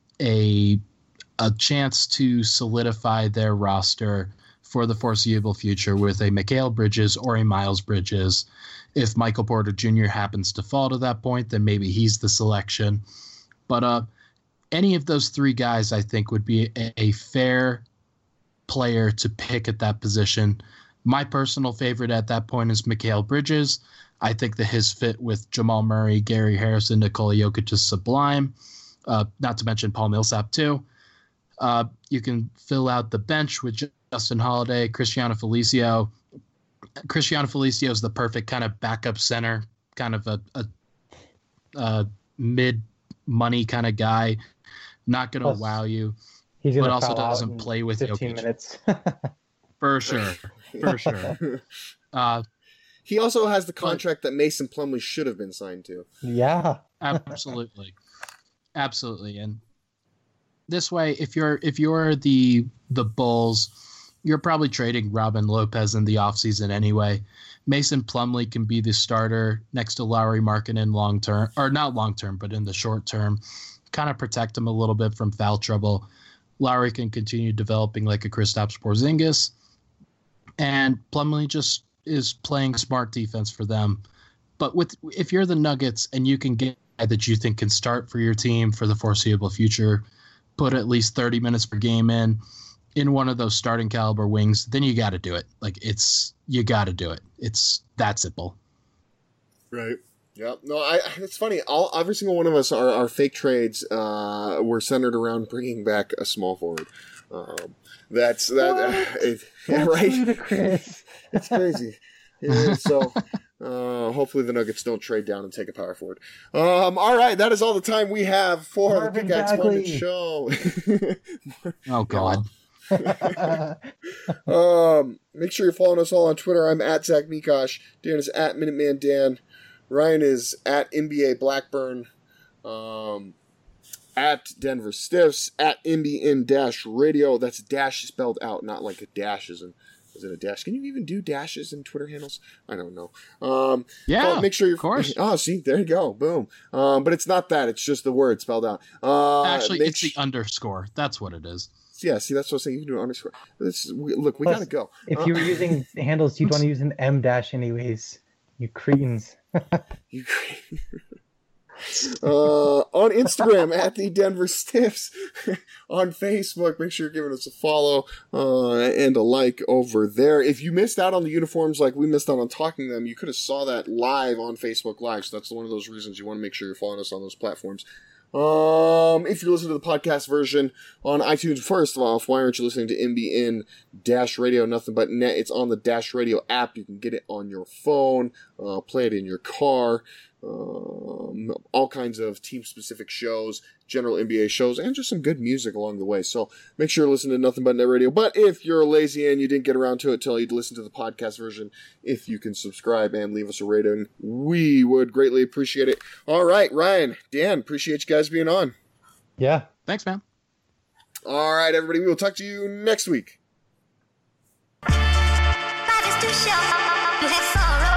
a a chance to solidify their roster for the foreseeable future with a Mikal Bridges or a Miles Bridges. If Michael Porter Junior happens to fall to that point, then maybe he's the selection. But uh, any of those three guys, I think, would be a, a fair player to pick at that position. My personal favorite at that point is Mikal Bridges. I think that his fit with Jamal Murray, Gary Harrison, Nikola Jokic is sublime. Uh, not to mention Paul Millsap, too. Uh, you can fill out the bench with Justin Holiday, Cristiano Felicio. Cristiano Felicio is the perfect kind of backup center, kind of a, a, a mid-money kind of guy. Not going to wow you, he's but also doesn't play with fifteen Jokic. Minutes. For sure. For sure. Uh, he also has the contract that Mason Plumlee should have been signed to. Yeah. Absolutely. Absolutely. And this way, if you're if you're the the Bulls, you're probably trading Robin Lopez in the offseason anyway. Mason Plumlee can be the starter next to Lauri Markkanen long term, or not long term, but in the short term, kind of protect him a little bit from foul trouble. Lauri can continue developing like a Kristaps Porzingis, and Plumlee just is playing smart defense for them. But with if you're the Nuggets and you can get a guy that you think can start for your team for the foreseeable future, put at least thirty minutes per game in, in one of those starting caliber wings, then you got to do it. Like it's, you got to do it. It's that simple. Right. Yep. No, I, it's funny. All, every single one of us, our, our fake trades, uh, were centered around bringing back a small forward. Um, that's that, uh, it, yeah, right. Ludicrous. It's crazy. Yeah, so, uh, hopefully the Nuggets don't trade down and take a power forward. Um, all right. That is all the time we have for Marvin the Pickaxe Moment Bagley. Show. Oh God. um, make sure you're following us all on Twitter. I'm at Zach Mikosh. Dan is at Minuteman Dan. Ryan is at N B A Blackburn. Um, at Denver Stiffs. At N B N Dash Radio. That's dash spelled out, not like a dash is in. Is it a dash? Can you even do dashes in Twitter handles? I don't know. Um, Yeah, oh, make sure you're. of course. Oh, see, there you go. Boom. Um, but it's not that. It's just the word spelled out. Uh, Actually, make it's sh- the underscore. That's what it is. Yeah, see, that's what I'm saying. You can do an underscore. This, we, look, we Plus, gotta go. If Uh, you were using handles, you'd want to use an M dash anyways. You cretins. You uh, on Instagram at the Denver Stiffs, on Facebook, make sure you're giving us a follow uh, and a like over there. If you missed out on the uniforms like we missed out on talking them, you could have saw that live on Facebook Live. So that's one of those reasons you want to make sure you're following us on those platforms. Um, if you're listening to the podcast version on iTunes, first of all, why aren't you listening to N B N Dash Radio, nothing but net? It's on the Dash Radio app. You can get it on your phone, uh, play it in your car, um, all kinds of team-specific shows, general N B A shows, and just some good music along the way. So make sure you listen to Nothing But Net Radio. But if you're lazy and you didn't get around to it till you'd listen to the podcast version, if you can subscribe and leave us a rating, we would greatly appreciate it. All right, Ryan, Dan, appreciate you guys being on. Yeah. Thanks, man. All right, everybody, we will talk to you next week. Life is too short. You have sorrow.